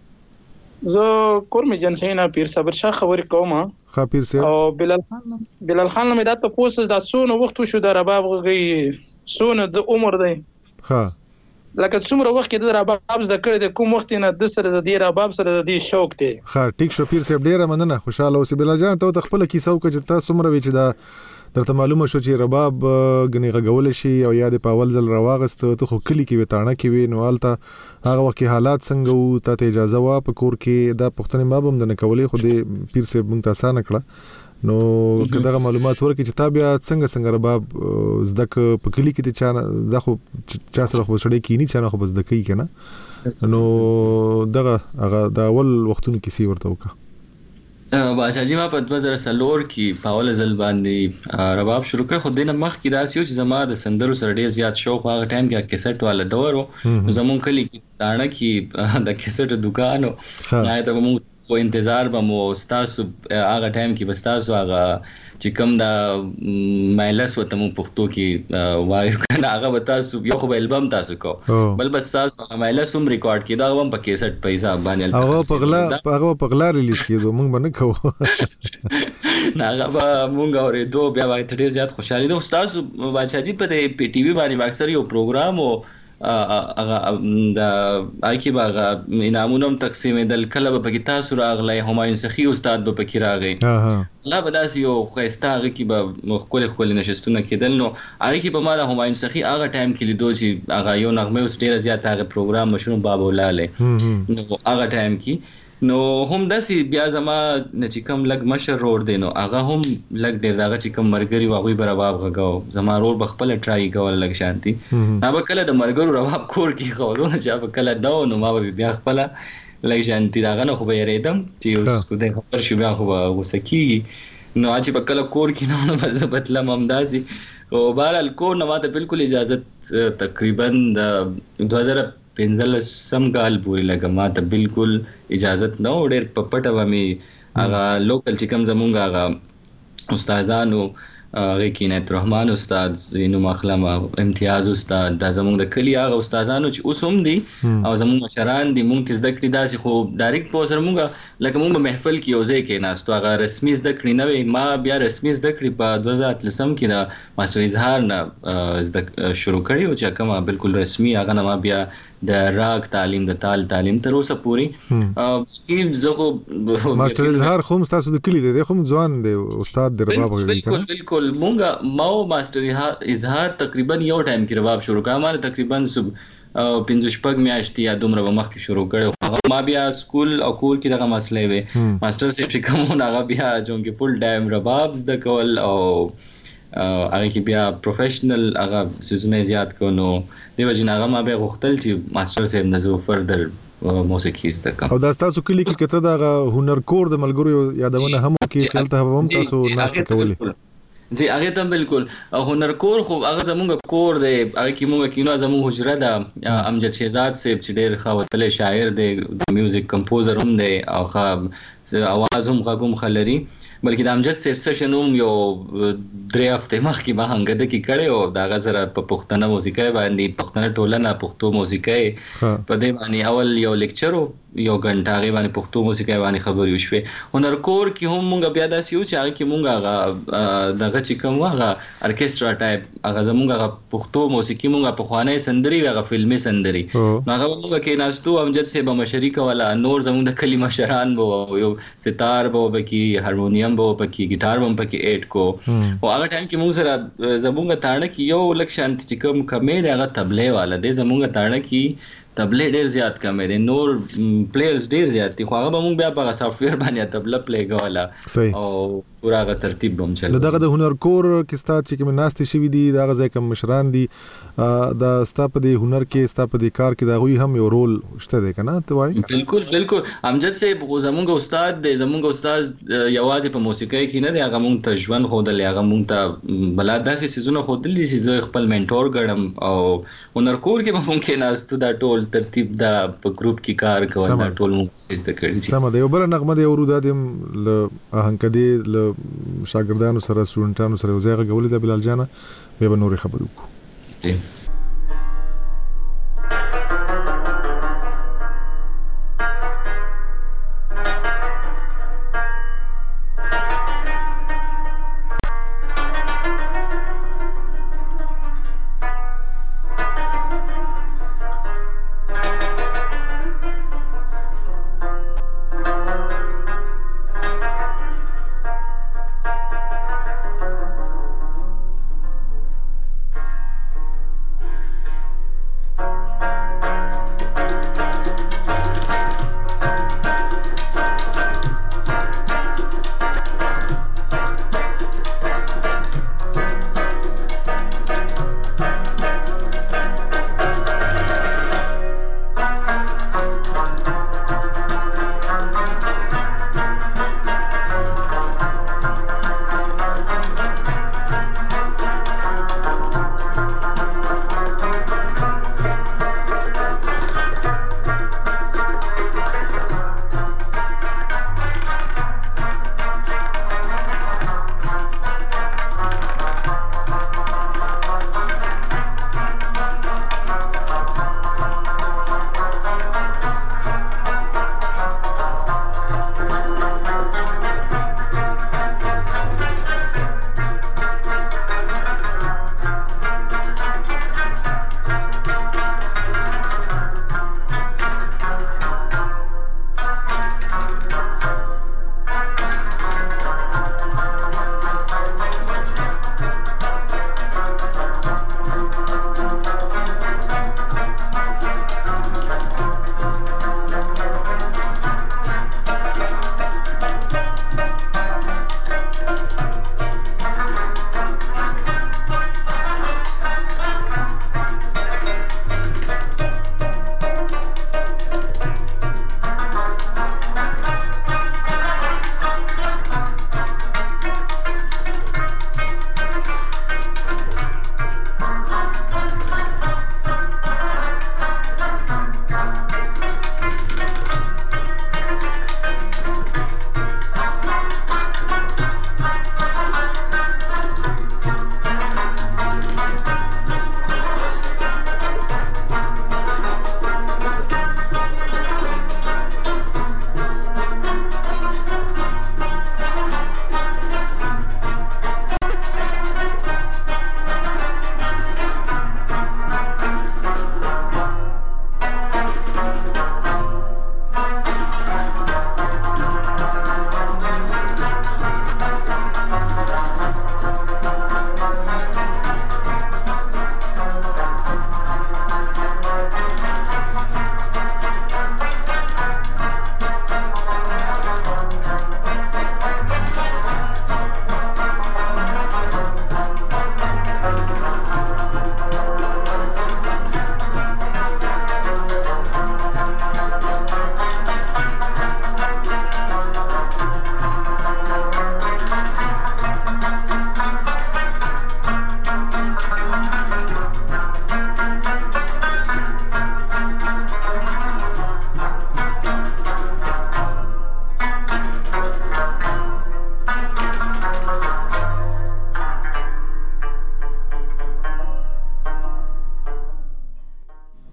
S7: زه کورمي جنسینا پیر صبر شاه خبرې کوم.
S4: خا پیر سه
S7: او بلال خان بلال خان مې دا ته پوسټ دا سونه وخت شو د رباب غي سونه د عمر دی.
S4: ها
S7: لکه څومره وخت کې د رباب زده کړې د کوم وخت نه د سره د دې رباب سره د دې شوق دی.
S4: ها ټیک شو پیر سه ډیره مننه خوشاله اوسې بلال جان ته خپل کیسه وکړه چې تاسو څومره وی چې دا درته معلومه شو چې رباب غني غول شي او یا د پاول زل رواغست ته خو کلی کې وتاڼه کې وی نو الته هغه وخت حالات څنګه وو ته اجازه وا په کور کې دا پښتنې ما بم د نه کولې خو د پیر سه مونږ تاسو نه کړه نو کله معلومات ورکړي چې تابع څنګه څنګه رباب زده ک په کلی کې ته چا دا خو چا سره خو سړی کې نه چا نه خو بس د کوي کنه نو دغه هغه دا اول وختونو کې سی ورته وکړه.
S5: باشا جی ما په دوه زره څلور کې پاول زل باندې رباب شروع کړ خو دینه مخ کې داسې و چې زما د سندرو سره ډیر زیات شوق هغه ټایم کې کیسټ والا دور و زمون کلی کې داړه کې د کیسټ دکانو نه ته مو خو انتظار به مو تاسو هغه ټایم کې بس تاسو هغه چې کوم دا مایلس وته مو پښتو کې وایو کنه هغه به تاسو یو خو البم تاسو کو بل بس تاسو مایلس هم ریکارډ کیدا هم په کیسټ په حساب باندې
S4: هغه پغلا هغه پغلا ریلیز کیدو مونږ باندې کو
S5: نه هغه مونږ اورې دوه بیا وایي ډیر زیات خوشاله دي تاسو بادشاہ جی په پی ټي وی باندې اکثر یو پروګرام او هغه د آیکی باغ انعامونو تقسیم دل کله به پکې تاسو راغلی همایون سخی استاد به پکې راغی لا به داسې یو ښایسته هغه کې به ښکلې ښکلې نشستونه کېدل نو هغه کې به ما د همایون سخی هغه ټایم کې لیدو چې هغه یو نغمه اوس ډېره زیاته هغه پروګرام مشهور بابا ولاله نو هغه ټایم کې نو هم داسې بیا زما نه چې کوم لګ مشر رور دی نو هغه هم لګ ډېر هغه چې کوم مرګري واغوي به رباب غږاو زما رور به خپله ټرای کول لږ شانتي ما به کله د مرګرو رباب کور کې ښودو نه چې به کله نه و نو ما به بیا خپله لږ شانتي د هغه نه خو به یېرېدم چې اوس خدای خبر شو بیا خو به غوسه کېږي نو چې په کله کور کې نه نو مزه بدلم همداسي او بهرحال کور نه ماته بالکل اجازه تقریبا د دوه هزار پنځه سم کال پورې لګه ماته بالکل اجازه نه ډېر په پټه ومه هغه لوکل چې کوم زمونږ هغه استادانو هغه کې عنایت الرحمن استاد زینو مخلم امتیاز استاد دا زمونږ د کلی هغه استادانو چې اوس هم دي او زمونږ مشران دي مونږ ته زده کړې داسې خو ډایرکټ په سره مونږ لکه مونږ محفل کې یو ځای کې ناستو هغه رسمي زده کړې نه وي ما بیا رسمي زده کړې په دوه هزار اتلسم کې د ماستر اظهار نه زده شروع کړی او چې کومه بالکل رسمي هغه نه ما بیا د راګ تعلیم د تال تعلیم تر اوسه پوری کې زغه
S4: ماستر اظهار خو تاسو د کلی دی خو ځوان دی استاد د رباب غوړي
S5: بالکل بالکل مونږه ما ماستر اظهار تقریبا یو ټایم کې رباب شروع کړم ما تقریبا صبح پنځه شپږ میاشتې یا دومره مخکې شروع کړو ما بیا سکول او کور کې دغه مسلې وي ماستر سیف چې کوم هغه بیا چې فل ټایم رباب زده کول او هغه کې بیا پروفیشنل هغه سيزونه زیات کو نو دیو جن هغه ما به غوښتل چې ماستر صاحب نزو فردر موسیقي زده کوم
S4: او دا تاسو کلی کې کته دا هنر کور د ملګرو یادونه هم کې چلته هم تاسو ناشته کولې
S5: جی هغه ته بالکل هنر کور خو هغه زمونږ کور دی هغه کې مونږ کینو زمونږ حجره ده امجد شهزاد صاحب چې ډېر خاوتل شاعر دی د میوزیک کمپوزر هم دی او خا اواز هم غوم خلري بلکې د امجد صاحب سشن هم یو درې هفته مخکې ما هنګد کې کړي او دا غزر په پښتنه موسیقي باندې پښتنه ټولنه پښتو موسیقي په دې باندې اول یو لیکچر یو غنټه غي باندې پښتو موسیقي باندې خبرې وشوي هنر کور کې هم مونږ بیا داسې یو چې هغه کې مونږ دغه چې کوم هغه ارکیسټرا ټایپ هغه زمونږ هغه پښتو موسیقي مونږ په خوانې سندري هغه فلمي سندري هغه مونږ کې ناستو امجد صاحب مشرک ولا نور زمونږ د کلی مشران بو یو ستار بو بکی هارمونیم بو پکې ګټار بم پکې اډ کو او هغه ټایم کې موږ سره زمونږ تاړه کې یو لکشن چې کوم کمې هغه تبلې والا دی زمونږ تاړه کې تبلې ډېر زیات کمې دي نور پلیئرز ډېر زیات دي خو هغه به موږ بیا په سافټویر باندې تبله پلی کوله او پورا هغه ترتیب بم چل
S4: دغه د هنر کور کې ستا چې کوم ناستې شوي دي دغه ځای کوم مشران دي دا ستا په دې هنر کې ستا په دې کار کې دا غوي هم یو رول شته دی کنه ته وایي
S5: بالکل بالکل امجد صاحب زمونږ استاد دی زمونږ استاد یوازې په موسیقۍ کې نه دی هغه مونږ ته ژوند ښودلی هغه مونږ ته بلا داسې څیزونه ښودلي چې زه خپل منټور ګڼم او هنر کور کې به مونږ کېناستو دا ټول ترتیب دا په گروپ کې کار کول دا ټول مونږ زده کړي
S4: سم دی یو بل نغمه دی اورو دا د هنکدي ل شاګردانو سره سټوډنټانو سره وزایغه غولې د بلال جانه به به نورې خبرې وکړو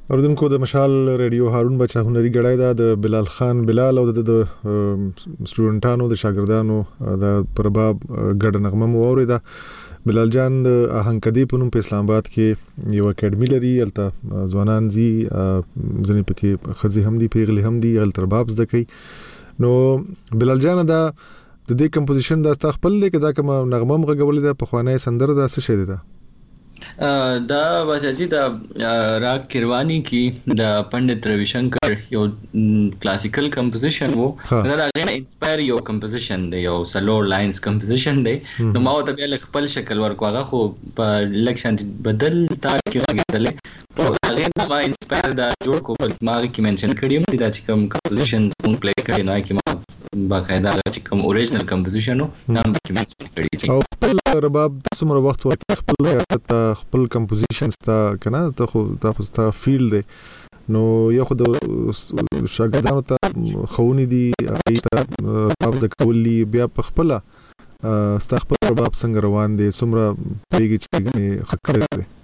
S4: اوردونکو د مشال ریډیو هارون بچا هنري غړای دا د بلال خان بلال او د سټوډنټانو د شاګردانو د پرباب ګډ نغمه مو اوریدا. بلال جان د اهنګدی په نوم په اسلام آباد کې یو اکیډمي لري، الته ځوانان زی ځنې پکې خزي هم دي پیغلي هم دي الته رباب زده کوي. نو بلال جان دا د دې کمپوزیشن دا خپل لیک دا کوم نغمه مغولې دا په خوانه سندره دا څه شي ده؟
S5: دا بچاجي دا راگ کیروانی کی د پندت روی شنکر یو کلاسیکل کمپوزیشن وو، دا غیر انسپایر یو کمپوزیشن دی، یو سلور لاینز کمپوزیشن دی. نو ما ته بیا خپل شکل ورکو هغه خو په لکشن بدل تا کې راغلی او هغه ما انسپایر دا جوړ کو په ما کې منشن کړی دا چې کوم کمپوزیشن مون پلی کړی نو کې ما باقاعده چې کوم اوریجنل کمپوزیشن نو نام کې منشن کړی
S4: او خپل رباب څومره وخت ورته خپل ریاست خپل کمپوزیشنز تا کنه ته خو تاسو ته فیل دی نو یو خو د شاګردانو ته خونی دی ایته رباب د کولی بیا په خپل استخبار رباب څنګه روان دي څومره پیږي چې خکړه دي.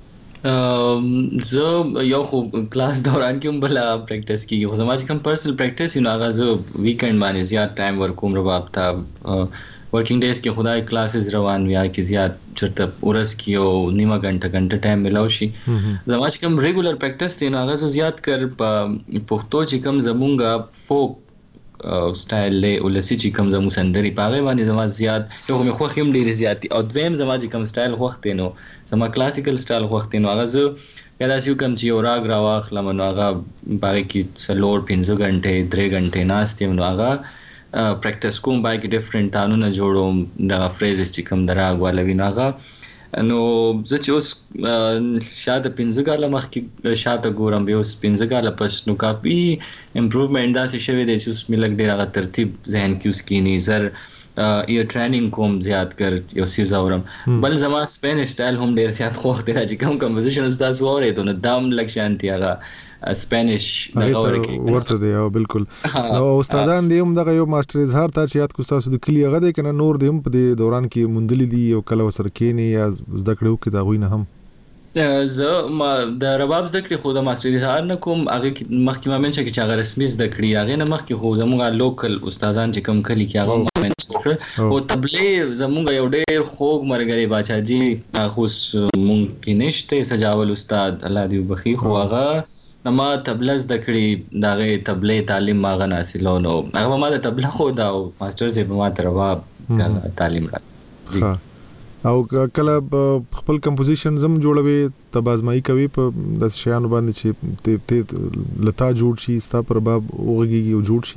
S5: زه یو خو کلاس دوران کې هم بل پریکټیس کیږي، خو زما چې کوم پرسنل پریکټیس نو هغه زه ویکند باندې زیات ټایم ورکوم رباب ته. ورکینګ ډیز کې خدای کلاسز روان ویا کې زیات چرته ورس کې او نیمه غنټه غنټه ټایم ملاو شي. زما چې کوم ریګولر پریکټیس دی نو هغه زه زیات کر په پښتو چې کوم زمونږه فوک سټایل له ولسی چې کوم زمو سندري پاغه باندې زما زیات یو مې خو خیم ډیر زیات او دویم زما چې کوم سټایل خوخت نو زما کلاسیکل سټایل خوخت نو هغه زه یادا چې کوم چې اوراګ راواخلم نو هغه باغ کې سلور پنځه غنټه درې غنټه ناستم نو هغه پریکټیس کوم باغ کې ډیفرنٹ تانونه جوړوم دا فریزز چې کوم دراغ والوي نو هغه نو زه چې اوس شاته پنځه کاله مخکې شاته ګورم بیا اوس پنځه کاله پس نو کافي امپروومنٹ داسې شوی دی چې اوس مې لږ ډېر هغه ترتیب ذهن کې اوس کینی زر یو ټریننګ کوم زیات کر یو سیز اورم. بل زما سپینش سټایل هم ډېر زیات خوښ دی چې کوم کمپوزیشن اوس تاسو اورئ نو دام لږ شانتي هغه سپینش دغه
S4: ورته دی او بالکل نو استادان دی هم دغه یو ماستر اظهار ته چې یاد کو تاسو د کلی هغه دی کنه نور دی هم په دې دوران کې مندلې دي او کله وسر کېنی یا زده کړو کې دا غوي نه هم
S5: زه ما د رباب زده کړې خو د ماستر اظهار نه کوم هغه مخکې ما منځ کې چې هغه رسمي زده کړې هغه نه مخکې خو زموږ لوکل استادان چې کوم کلی کې هغه منځ کړ او تبلې زموږ یو ډېر خوږ مرګري باچاجي خو مونږ کې نشته سجاول استاد الله دې وبخي خو هغه ما تبله زده کړې د هغې تبلې تعلیم ما هغه حاصلو نو هغه ما د تبله خو دا او ماسټر صاحب ما ته رباب تعلیم را
S4: او کله خپل کمپوزیشن زم جوړوي ته بازمایي کوي په داسې شیانو باندې چې ته لتا جوړ شي ستا پر رباب وغږیږي او جوړ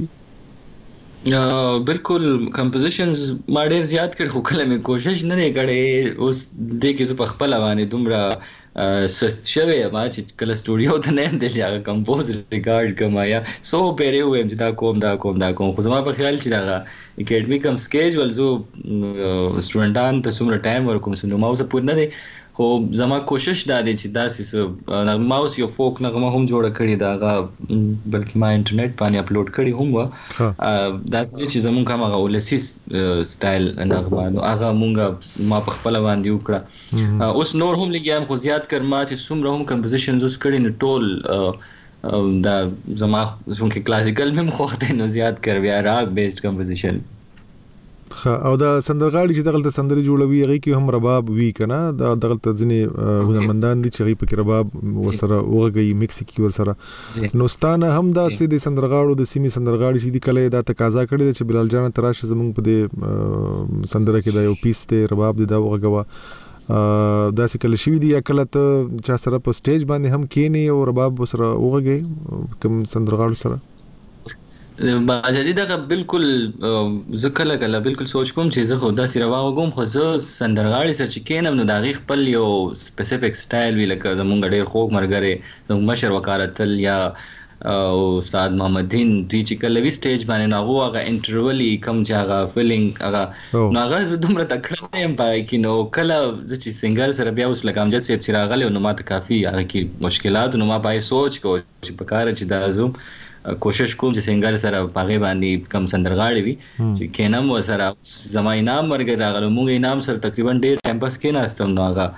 S4: شي.
S5: بالکل کمپوزیشنز ما ډېر زیات کړ خو کله مې کوشش نه دی کړی اوس دې کې زه په خپله باندې دومره سست شوی ما چې کله سټوډیو ته نه یم تللی هغه کمپوز ریکارډ کوم یا څو پیرې ووایم چې دا کوم دا کوم دا کوم خو زما په خیال چې دغه اکیډمي کوم سکیجول زه سټوډنټان ته څومره ټایم ورکوم نو ما اوس پوره نه دی خو زما کوشش دا دی چې داسې ما اوس یو فوک نغمه هم جوړه کړې ده هغه بلکې ما انټرنیټ باندې اپلوډ کړې هم وه داسې چې زمونږ هم هغه ولسي سټایل نغمه نو هغه مونږ ما په خپله باندې وکړه. اوس نور هم لګیا یم خو زیات کر ما چې څومره هم کمپوزیشنز اوس کړي نو ټول دا زما څونکې کلاسیکل مې هم خوښ دی نو زیات کر بیا راګ بیسډ کمپوزیشن.
S4: او دا سندرغاړي چې دغلته سندري جوړوي هغه کې هم رباب وی کنه دا دغلته ځنې هنرمندان دي چې هغه پکې رباب وسره وغږی میکس کی ورسره نو ستانه هم دا سي د سندرغاړو د سیمې سندرغاړي چې د کله دا تقاضا کړی چې بلال جان تراشه زمونږ په دې سندره کې دا یو پیس ته رباب دی دا وغږوا دا څه کله شوی دی یا کله ته چا سره په سټیج باندې هم کېنی او رباب وسره وغږی کوم سندرغاړو سره
S5: باجری دا بالکل زه کله کله بالکل سوچ کوم چې زه خو داسې روا وګم خو زه سندرغاړي سره چې کېنم نو د هغې خپل یو سپیسیفیک سټایل وي لکه زمونږ ډېر خوږ ملګری زموږ مشر وقارتل یا استاد محمد دین دوی چې کله وي سټیج باندې نو هغو هغه انټرولي کوم چې هغه فیلینګ هغه نو هغه زه دومره تکړه نه یم په هغې کې نو کله زه چې سنګر سره بیا اوس لکه امجد صاحب چې راغلی نو ما ته کافي هغه کې مشکلات نو ما په هغې سوچ کوم چې په کاره چې دا زه کوشش کوم چې سنګر سره په هغې باندې کم سندرغاړي وي چې کېنم ورسره زما انعام ورکړی راغلی مونږ انعام سره تقریبا ډېر ټایم پس کېناستم نو هغه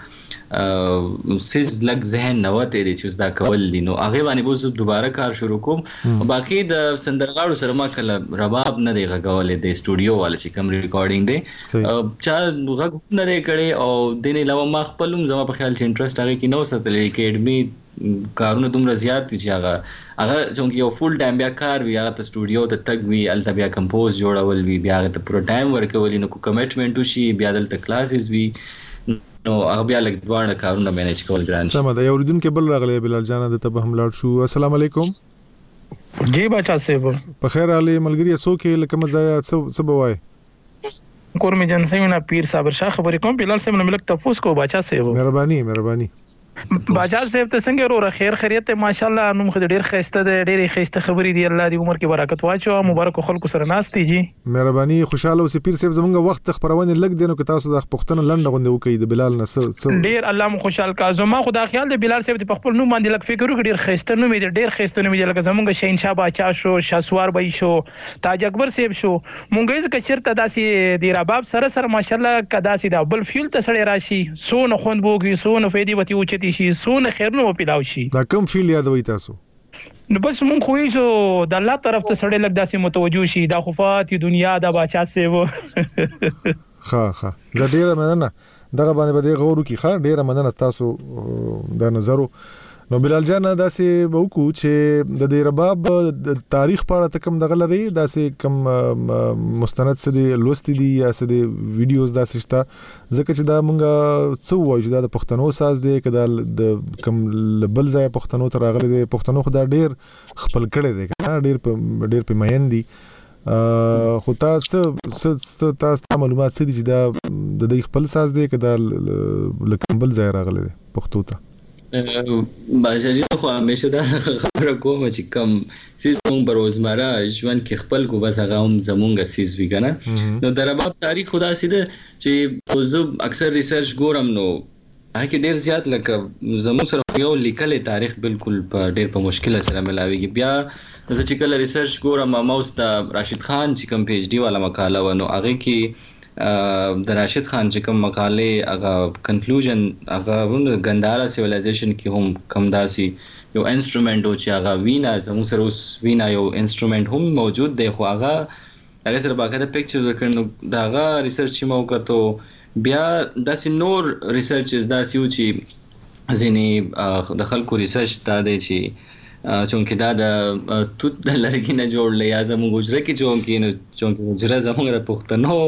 S5: سیز لګ ذهن نوته دي چې دا کول دي نو هغه باندې به دوباره کار شروع کوم. باقي د سندرغاړو سره ما کله رباب نه دی غوولې د سټوډیو والا چې کوم ریکارډینګ دی چا غږ نه دی کړی او د نه علاوه ما خپلم زما په خیال چې انټرست هغه کې نو ستلې اکیډمي کارونه دومره زیات دي چې هغه هغه چې یو فول ټایم بیا کار وی هغه ته سټوډیو ته تګ وی الته بیا کمپوز جوړول وی بیا هغه ته پوره ټایم ورکول نو کو کمټمنټ وشي بیا دلته کلاسز وی نو هغه بیا لګ دوه کارونه مینج کول ګران
S4: سم ده. یو ردون کې بل راغلی بلال جان د ته هم لاړ شو. السلام علیکم.
S7: جی بچا صاحب
S4: په خیر علي ملګری اسو کې لکه مزایا څه بوای
S7: کور می جن سیمه پیر صابر شاه خبرې کوم بلال صاحب نو ملک تفوس کو بچا صاحب
S4: مهرباني مهرباني
S7: باجا صاحب ته څنګه ورو خیر خیریت ماشاءالله نو مخ ډیر خسته ده ډیر خسته خبرې دی الله دې عمر کې برکت واچو مبارک خلکو سره ناستي جی
S4: مهرباني خوشاله اوسې پیر صاحب زمونږ وخت خبرونه لګ دینو کې تاسو د پښتنه لنډه غونډه وکړي د بلال نه
S7: ډیر الله مو خوشحال کا زما خدا خیال د بلال صاحب په خپل نوم باندې لګ فکر وکړ ډیر خسته نو مې ډیر خسته نو مې لګ زمونږ شهنشاه باچا شو شاسوار بای شو تاج اکبر صاحب شو مونږ یې کچرته داسې دی رباب سره سره ماشاءالله کدا سي دا بل فیل ته سړی راشي سونه خوند بوګي سونه فېدی وتی اوچتي شي سونه خیر نو پیلاو شي
S4: دا کوم فیل یادوي تاسو
S7: نو بس مونږ خو یې د الله طرف ته سړی لګ داسې متوجو شي دا خفات دنیا دا باچا صاحب
S4: ها ها دا ډیره مننه دغه باندې به غوړو کی خا ډیره مننه تاسو دا نظر نو بلال جان داسې وکړو چې د دې رباب د تاریخ په اړه تکم دغه لري داسې کم مستند څه دی لوستي دي یا څه دی ویډیوز داسې شته ځکه چې دا مونږه څه وایو چې دا د پښتنو ساز دی کدا د کم بل ځای پښتنو ته راغلي دي پښتنو خو دا ډیر خپل کړي دي ډیر په ډیر په مین دي خو تاسو څه تاسو معلومات څه دي چې دا د دې خپل ساز دی کدا لکم بل ځای راغلي دي پښتو ته
S5: باشه جی خو همیشه دا خبره کوم چې کم سیس مونږ په روزمره ژوند کې خپل کو بس هغه هم زمونږ سیس وی کنه نو د رباب تاریخ خدا سیده چې زه اکثر ریسرچ ګورم نو هغه ډیر زیات لکه زموږ سره یو لیکل تاریخ بالکل په ډیر په مشکل سره ملاويږي بیا زه چې کله ریسرچ ګورم ما اوس د راشد خان چې کوم پی ایچ ډی والا مقاله ونه هغه کې د راشد خان چې کوم مقاله هغه کنکلوژن هغه ګندارا سیویلایزیشن کې هم کم داسي یو انسټرومنت او چې هغه وینا زموږ سره اوس وینا یو انسټرومنت هم موجود دی خو هغه هغه سره باقاعده پکچر ورکړنو داغه ریسرچ چې مو وکړو بیا داسې نور ریسرچز داسې و چې ځینې د خلکو ریسرچ دا دی چې چونکه دا د توت د لرګي نه جوړل یا زموږ حجره کې چونکه نو چونکه حجره زموږ د پښتنو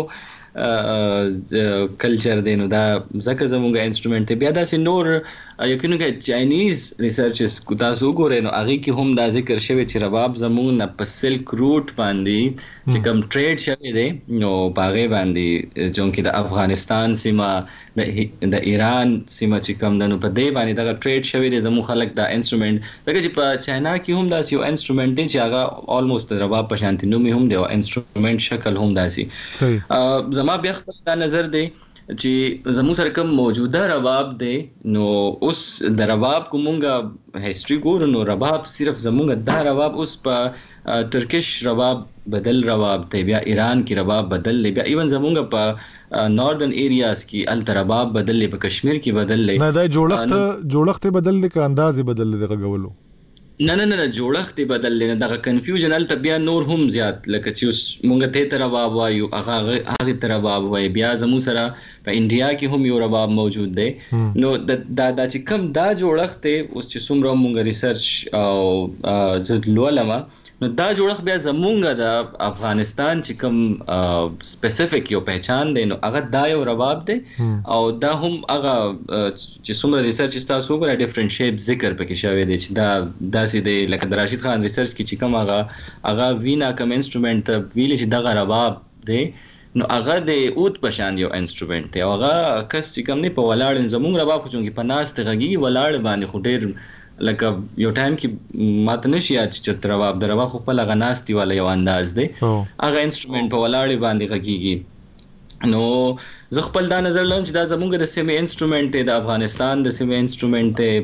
S5: کلچر دی نو دا ځکه زموږ انسټرومنت دی بیا داسې نور یقینو کې چاینیز ریسرچز کو تاسو وګورئ نو هغه کې هم دا ذکر شوی چې رباب زموږ نه په سلک روټ باندې چې کوم ټریډ شوی دی نو باغې باندې چونکه د افغانستان سیمه د د ایران سیمه چې کوم د نو په دې باندې دا ټریډ شوی دی زموږ خلک دا انسټرومنت ځکه چې په چاینا کې هم داسې یو انسټرومنت دی چې هغه الموست رباب په شانتي نومي هم دی او انسټرومنت شکل هم داسې صحیح زما بیا خپل دا نظر دی چې زموږ سره کوم موجوده رباب دی نو اوس د رباب کومه هیستوري ګورو نو رباب صرف زموږ دا رباب اوس په ترکیش رباب بدل رباب دی بیا ایران کې رباب بدل دی بیا ایون زموږ په ناردن ایریاز کې ال رباب بدل دی په کشمیر کې بدل دی
S4: نه دا جوړښت جوړښت بدل دی که انداز بدل دی غوولو
S5: نه نه نه جوړښت بدل لنه دغه کنفیوژن ال بیا نور هم زیات لکه چې مونږ ته تر رباب وایو هغه هغه تر رباب وای بیا زمو سره په انډیا کې هم یو رباب موجود دی نو دا دا چې کوم دا جوړښت اوس چې څومره مونږ ریسرچ او زد لولما نو دا جوړښت بیا زمونږ د افغانستان چې کوم سپیسیفیک یو پہچان دی نو هغه دا یو رباب دی او دا هم هغه چې څومره ریسرچ تاسو وګورئ ډیفرنٹ شیپ ذکر پکې شوی دی چې دا داسې دی لکه د راشد خان ریسرچ کې چې کوم هغه هغه وینا کوم انسټرومنت ویل چې دغه رباب دی نو هغه د اوت پشان یو انسټرومنت دی هغه کس چې کوم نه په ولاړ زمونږ رباب خو چې په ناس ته غږی ولاړ باندې خو ډیر لکه یو ټایم کې ماته نشي یاد چې رباب د رباب خو په لغه ناستي والا یو انداز دی هغه انسټرومنت په ولاړ باندې غږیږي نو زه خپل دا نظر لرم چې دا زمونږ د سیمه انسټرومنت دی د افغانستان د سیمه انسټرومنت دی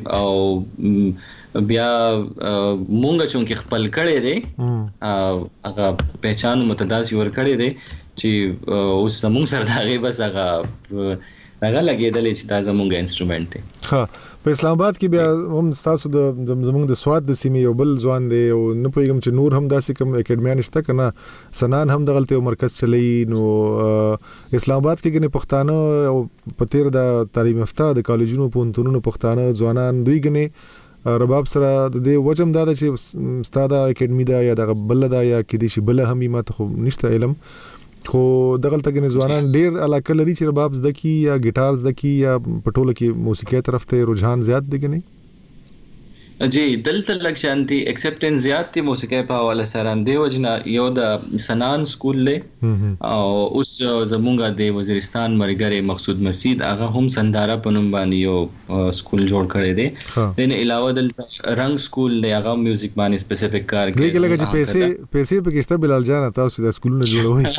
S5: او بیا مونږ چونکه خپل کړي دی هغه پہچان متداسي ور کړي دی چې اوس زمونږ سره دا غي بس هغه هغه لګیدل چې دا زمونږ انسټرومنت دی.
S4: ها په اسلام آباد کې بیا هم تاسو د زمونږ د سواد د سیمې یو بل ځوان دی او نه پوهیږم چې نور هم داسې کوم اکیډمیان شته کنه سنان هم دغلته یو مرکز چلی نو اسلام آباد کې ګنې پښتانه او په تیر د تعلیم یافته د کالجونو پونتونو پښتانه ځوانان دوی ګنې رباب سره د دې وجم دا چې ستاده اکیډمي دا یا د بل دا یا کې دي چې بل هم ماته خو نشته علم خو دغلته کې ځوانان ډیر علاقه لري چې رباب زده کی یا ګیټار زده کی یا پټوله کې موسیقي طرف ته رجحان زیات دی کني.
S5: جی دلته لک شانتي اکسپټنس زیات دی موسیقي په حواله سره دی وجنا یو د سنان سکول له او اوس زمونږه د وزیرستان مرګره مقصود مسجد هغه هم سنداره پنوم باندې یو سکول جوړ کړی دی. دین علاوه د رنگ سکول له هغه میوزیک باندې سپیسیفیک کار کوي.
S4: دغه لګه چې پیسې پیسې په کېسته بلال جان تاسو د سکولونو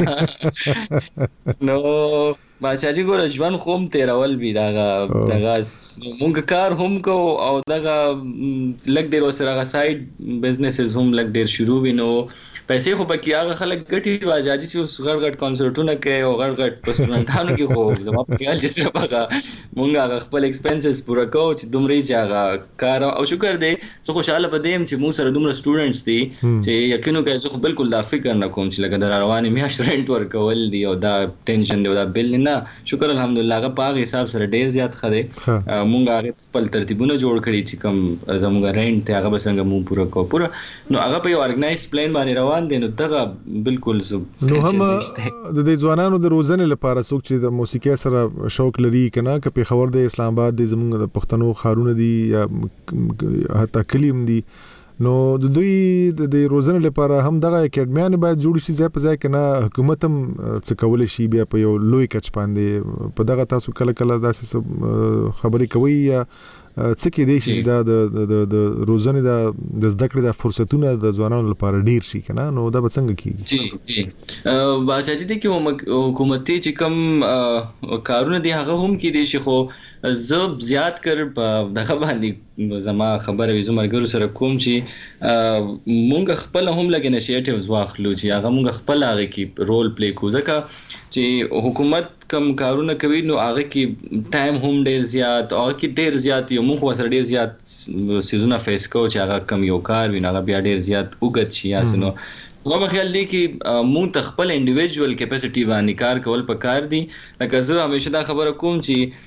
S4: جوړوي
S5: نو بادشاہ جی ګور ژوند خوم تیرول بي داغه داغه مونږ کار هم کو او داغه لګ ډیر وسره سایډ بزنسز هم لګ ډیر شروع وینو پیسې خو پکې هغه خلک ګټي واجاجي چې غړ غړ کنسرټونه کوي او غړ غړ پسټرنټانو کې خو زما په خیال چې سره پکا مونږ هغه خپل ایکسپنسز پورا کوو چې دومره چې هغه کار او شکر دې زه خوشاله پدیم چې مو سره دومره سټوډنټس دي چې یقینو کوي زه خو بالکل دا فکر نه کوم چې لکه د رواني میاشت رنٹ ورکول دی او دا ټینشن دی او دا بل نه شکر الحمدلله هغه په حساب سره ډیر زیات خده مونږ هغه خپل ترتیبونه جوړ کړی چې کوم زموږ رنٹ ته هغه بسنګ مو پورا کو پورا نو هغه په ارګنایز پلان باندې روان دي نو دغه بالکل
S4: نو هم د دې ځوانانو د روزنې لپاره څوک چې د موسیقي سره شوق لري کنه که په خبر د اسلام آباد د زموږ د پښتنو خارونه دي یا حتی کلیم دي نو د دوی د روزنې لپاره هم دغه اکیډمیان باید جوړ شي ځای په ځای کنه حکومت هم څه کول شي بیا په یو لوی کچ باندې په دغه تاسو کله کله داسې خبرې کوي یا څه کې دی چې دا د د روزنې د زده کړې د فرصتونو د ځوانانو لپاره ډیر شي کنه نو دا به څنګه کیږي.
S5: جی جی بادشاہ جی د کوم حکومتي چې کوم کارونه دي هغه هم کې دي چې خو زب زیات کړ په دغه باندې زما خبره وي زمرګرو سره کوم چې مونږ خپل هم لګ انیشیټیوز واخلو چې هغه مونږ خپل هغه کې رول پلی کوو ځکه چې حکومت کم کارونه کوي نو هغه کې ټایم هم ډیر زیات او کې ډیر زیات یو مونږ سره ډیر زیات سيزونه فیس کوو چې هغه کم یو کار ویني هغه بیا ډیر زیات وګت شي اسنو نو په خیال دی کې مونږ ته خپل انډیویډوال کیپاسټي باندې کار کول پکار دي لکه زه همیشه دا خبره کوم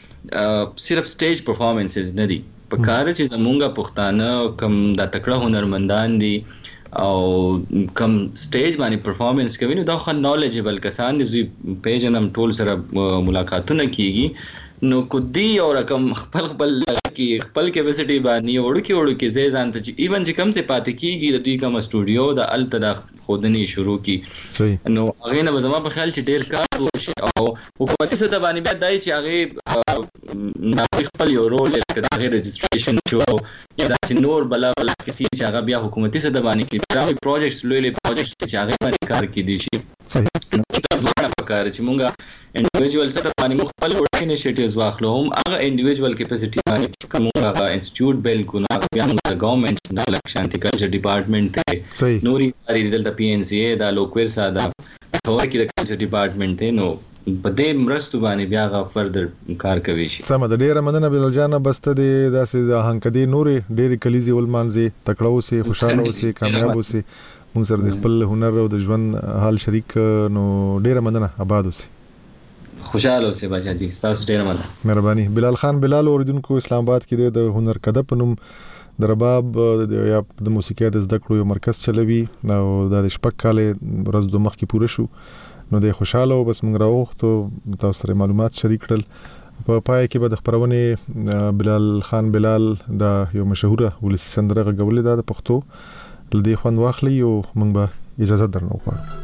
S5: چې صرف سټیج پرفارمنسز نه دي پکار چې زمونږه پښتانه کم د تکړه هنرمندان دي او کم سټیج باندې پرفارمنس کوي نو دا خو نالجبل کسان دي زوی پیجنم ټول سره ملاقاتونه کیږي نو کو دی او رقم خپل خپل کې خپل کیپاسټي باندې وړو کې وړو کې زې ځان ته چې ایون چې کم څه پاتې کیږي د دوی کوم سټوډیو د التدا خودنی شروع کی صحیح نو هغه نه زما په خیال چې ډیر کار وشي او حکومتي سطح باندې بیا دای چې هغه نه خپل یو رول کې د هغه رجسټریشن شو یا د نور بلا بلا کسی چې هغه بیا حکومتي سطح باندې کې دا پروجیکټس لوی لوی پروجیکټس چې هغه باندې کار کوي دي شي صحیح نو دا ډېر پکار چې مونږه انډیویډوال سطح باندې مخبل وړ انیشیټیوز واخلو هم هغه انډیویډوال کیپاسټي باندې کوم هغه انسټیټیوټ بیل کو نه بیا موږ ګورنمنت د لکشانتي کلچر ډپارټمنټ ته نوري ساري دلته پی ان سی ای دا لوکویر ساده خبر کې د کلچر ډپارټمنټ ته نو په دې مرستو باندې بیا غا فردر کار کوي شي
S4: سم د ډیره مننه بلال جان بسته دي داسې د هنکدي نورې ډېری کلیزي ولمانځي تکړه اوسي خوشاله اوسي کامیاب اوسي موږ سره د خپل هنر او د ژوند حال شریک نو ډیره مننه آباد اوسي
S5: خوشاله اوسئ بادشاہ جی تاسو ډیر مننه
S4: مهرباني. بلال خان بلال اوریدونکو اسلام آباد کې د هنر کده پنوم د رباب یا د موسیقي د زده کړو یو مرکز چلوي او د شپږ کال ورځ د مخ کې پوره شو نو د خوشاله او بس موږ راوخته تاسو سره معلومات شریک کړل په پای کې به د خبرونه بلال خان بلال د یو مشهوره ولسی سندره غوړلې د پښتو لدی خوان واخلي او موږ به اجازه درنو غواړو.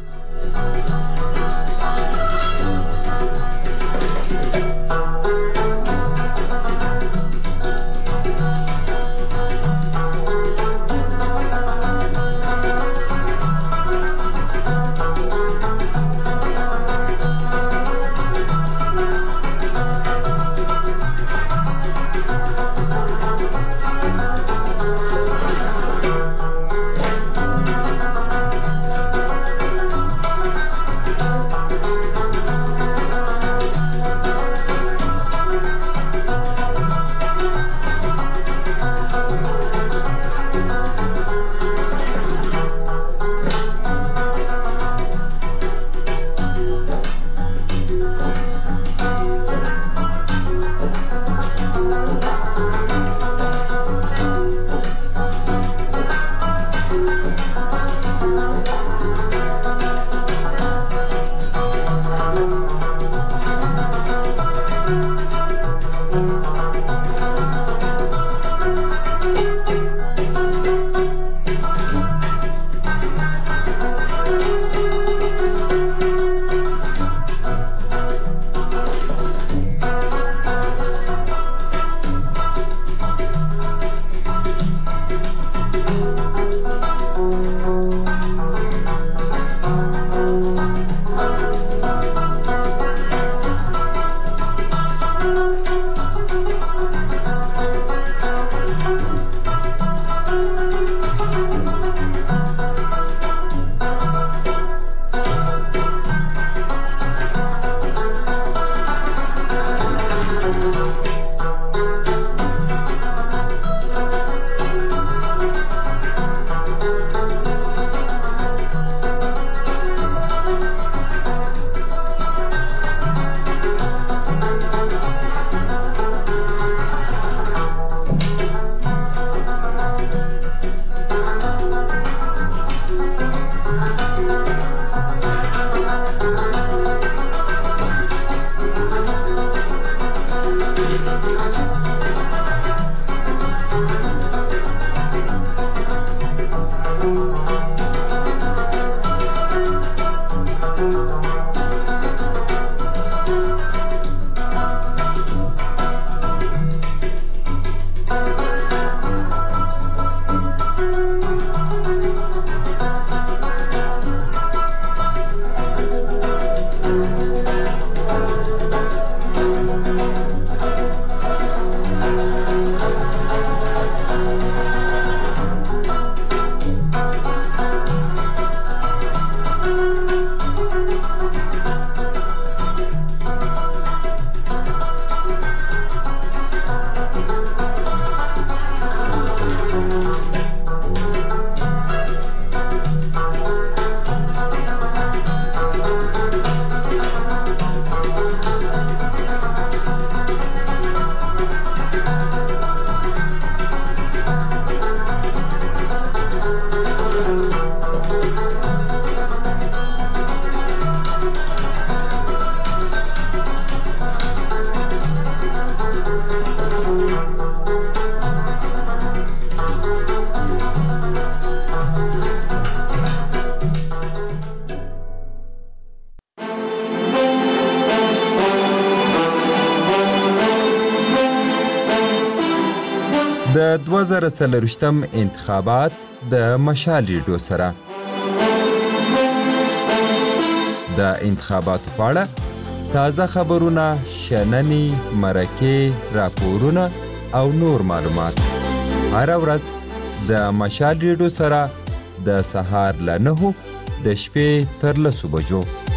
S8: دوه زره څلرویشتم انتخابات د مشال ریډیو سره. د انتخاباتو په اړه تازه خبرونه، شننې، مرکې، راپورونه او نور معلومات هره ورځ د مشال ریډیو سره د سهار له نهو د شپې تر لسو بجو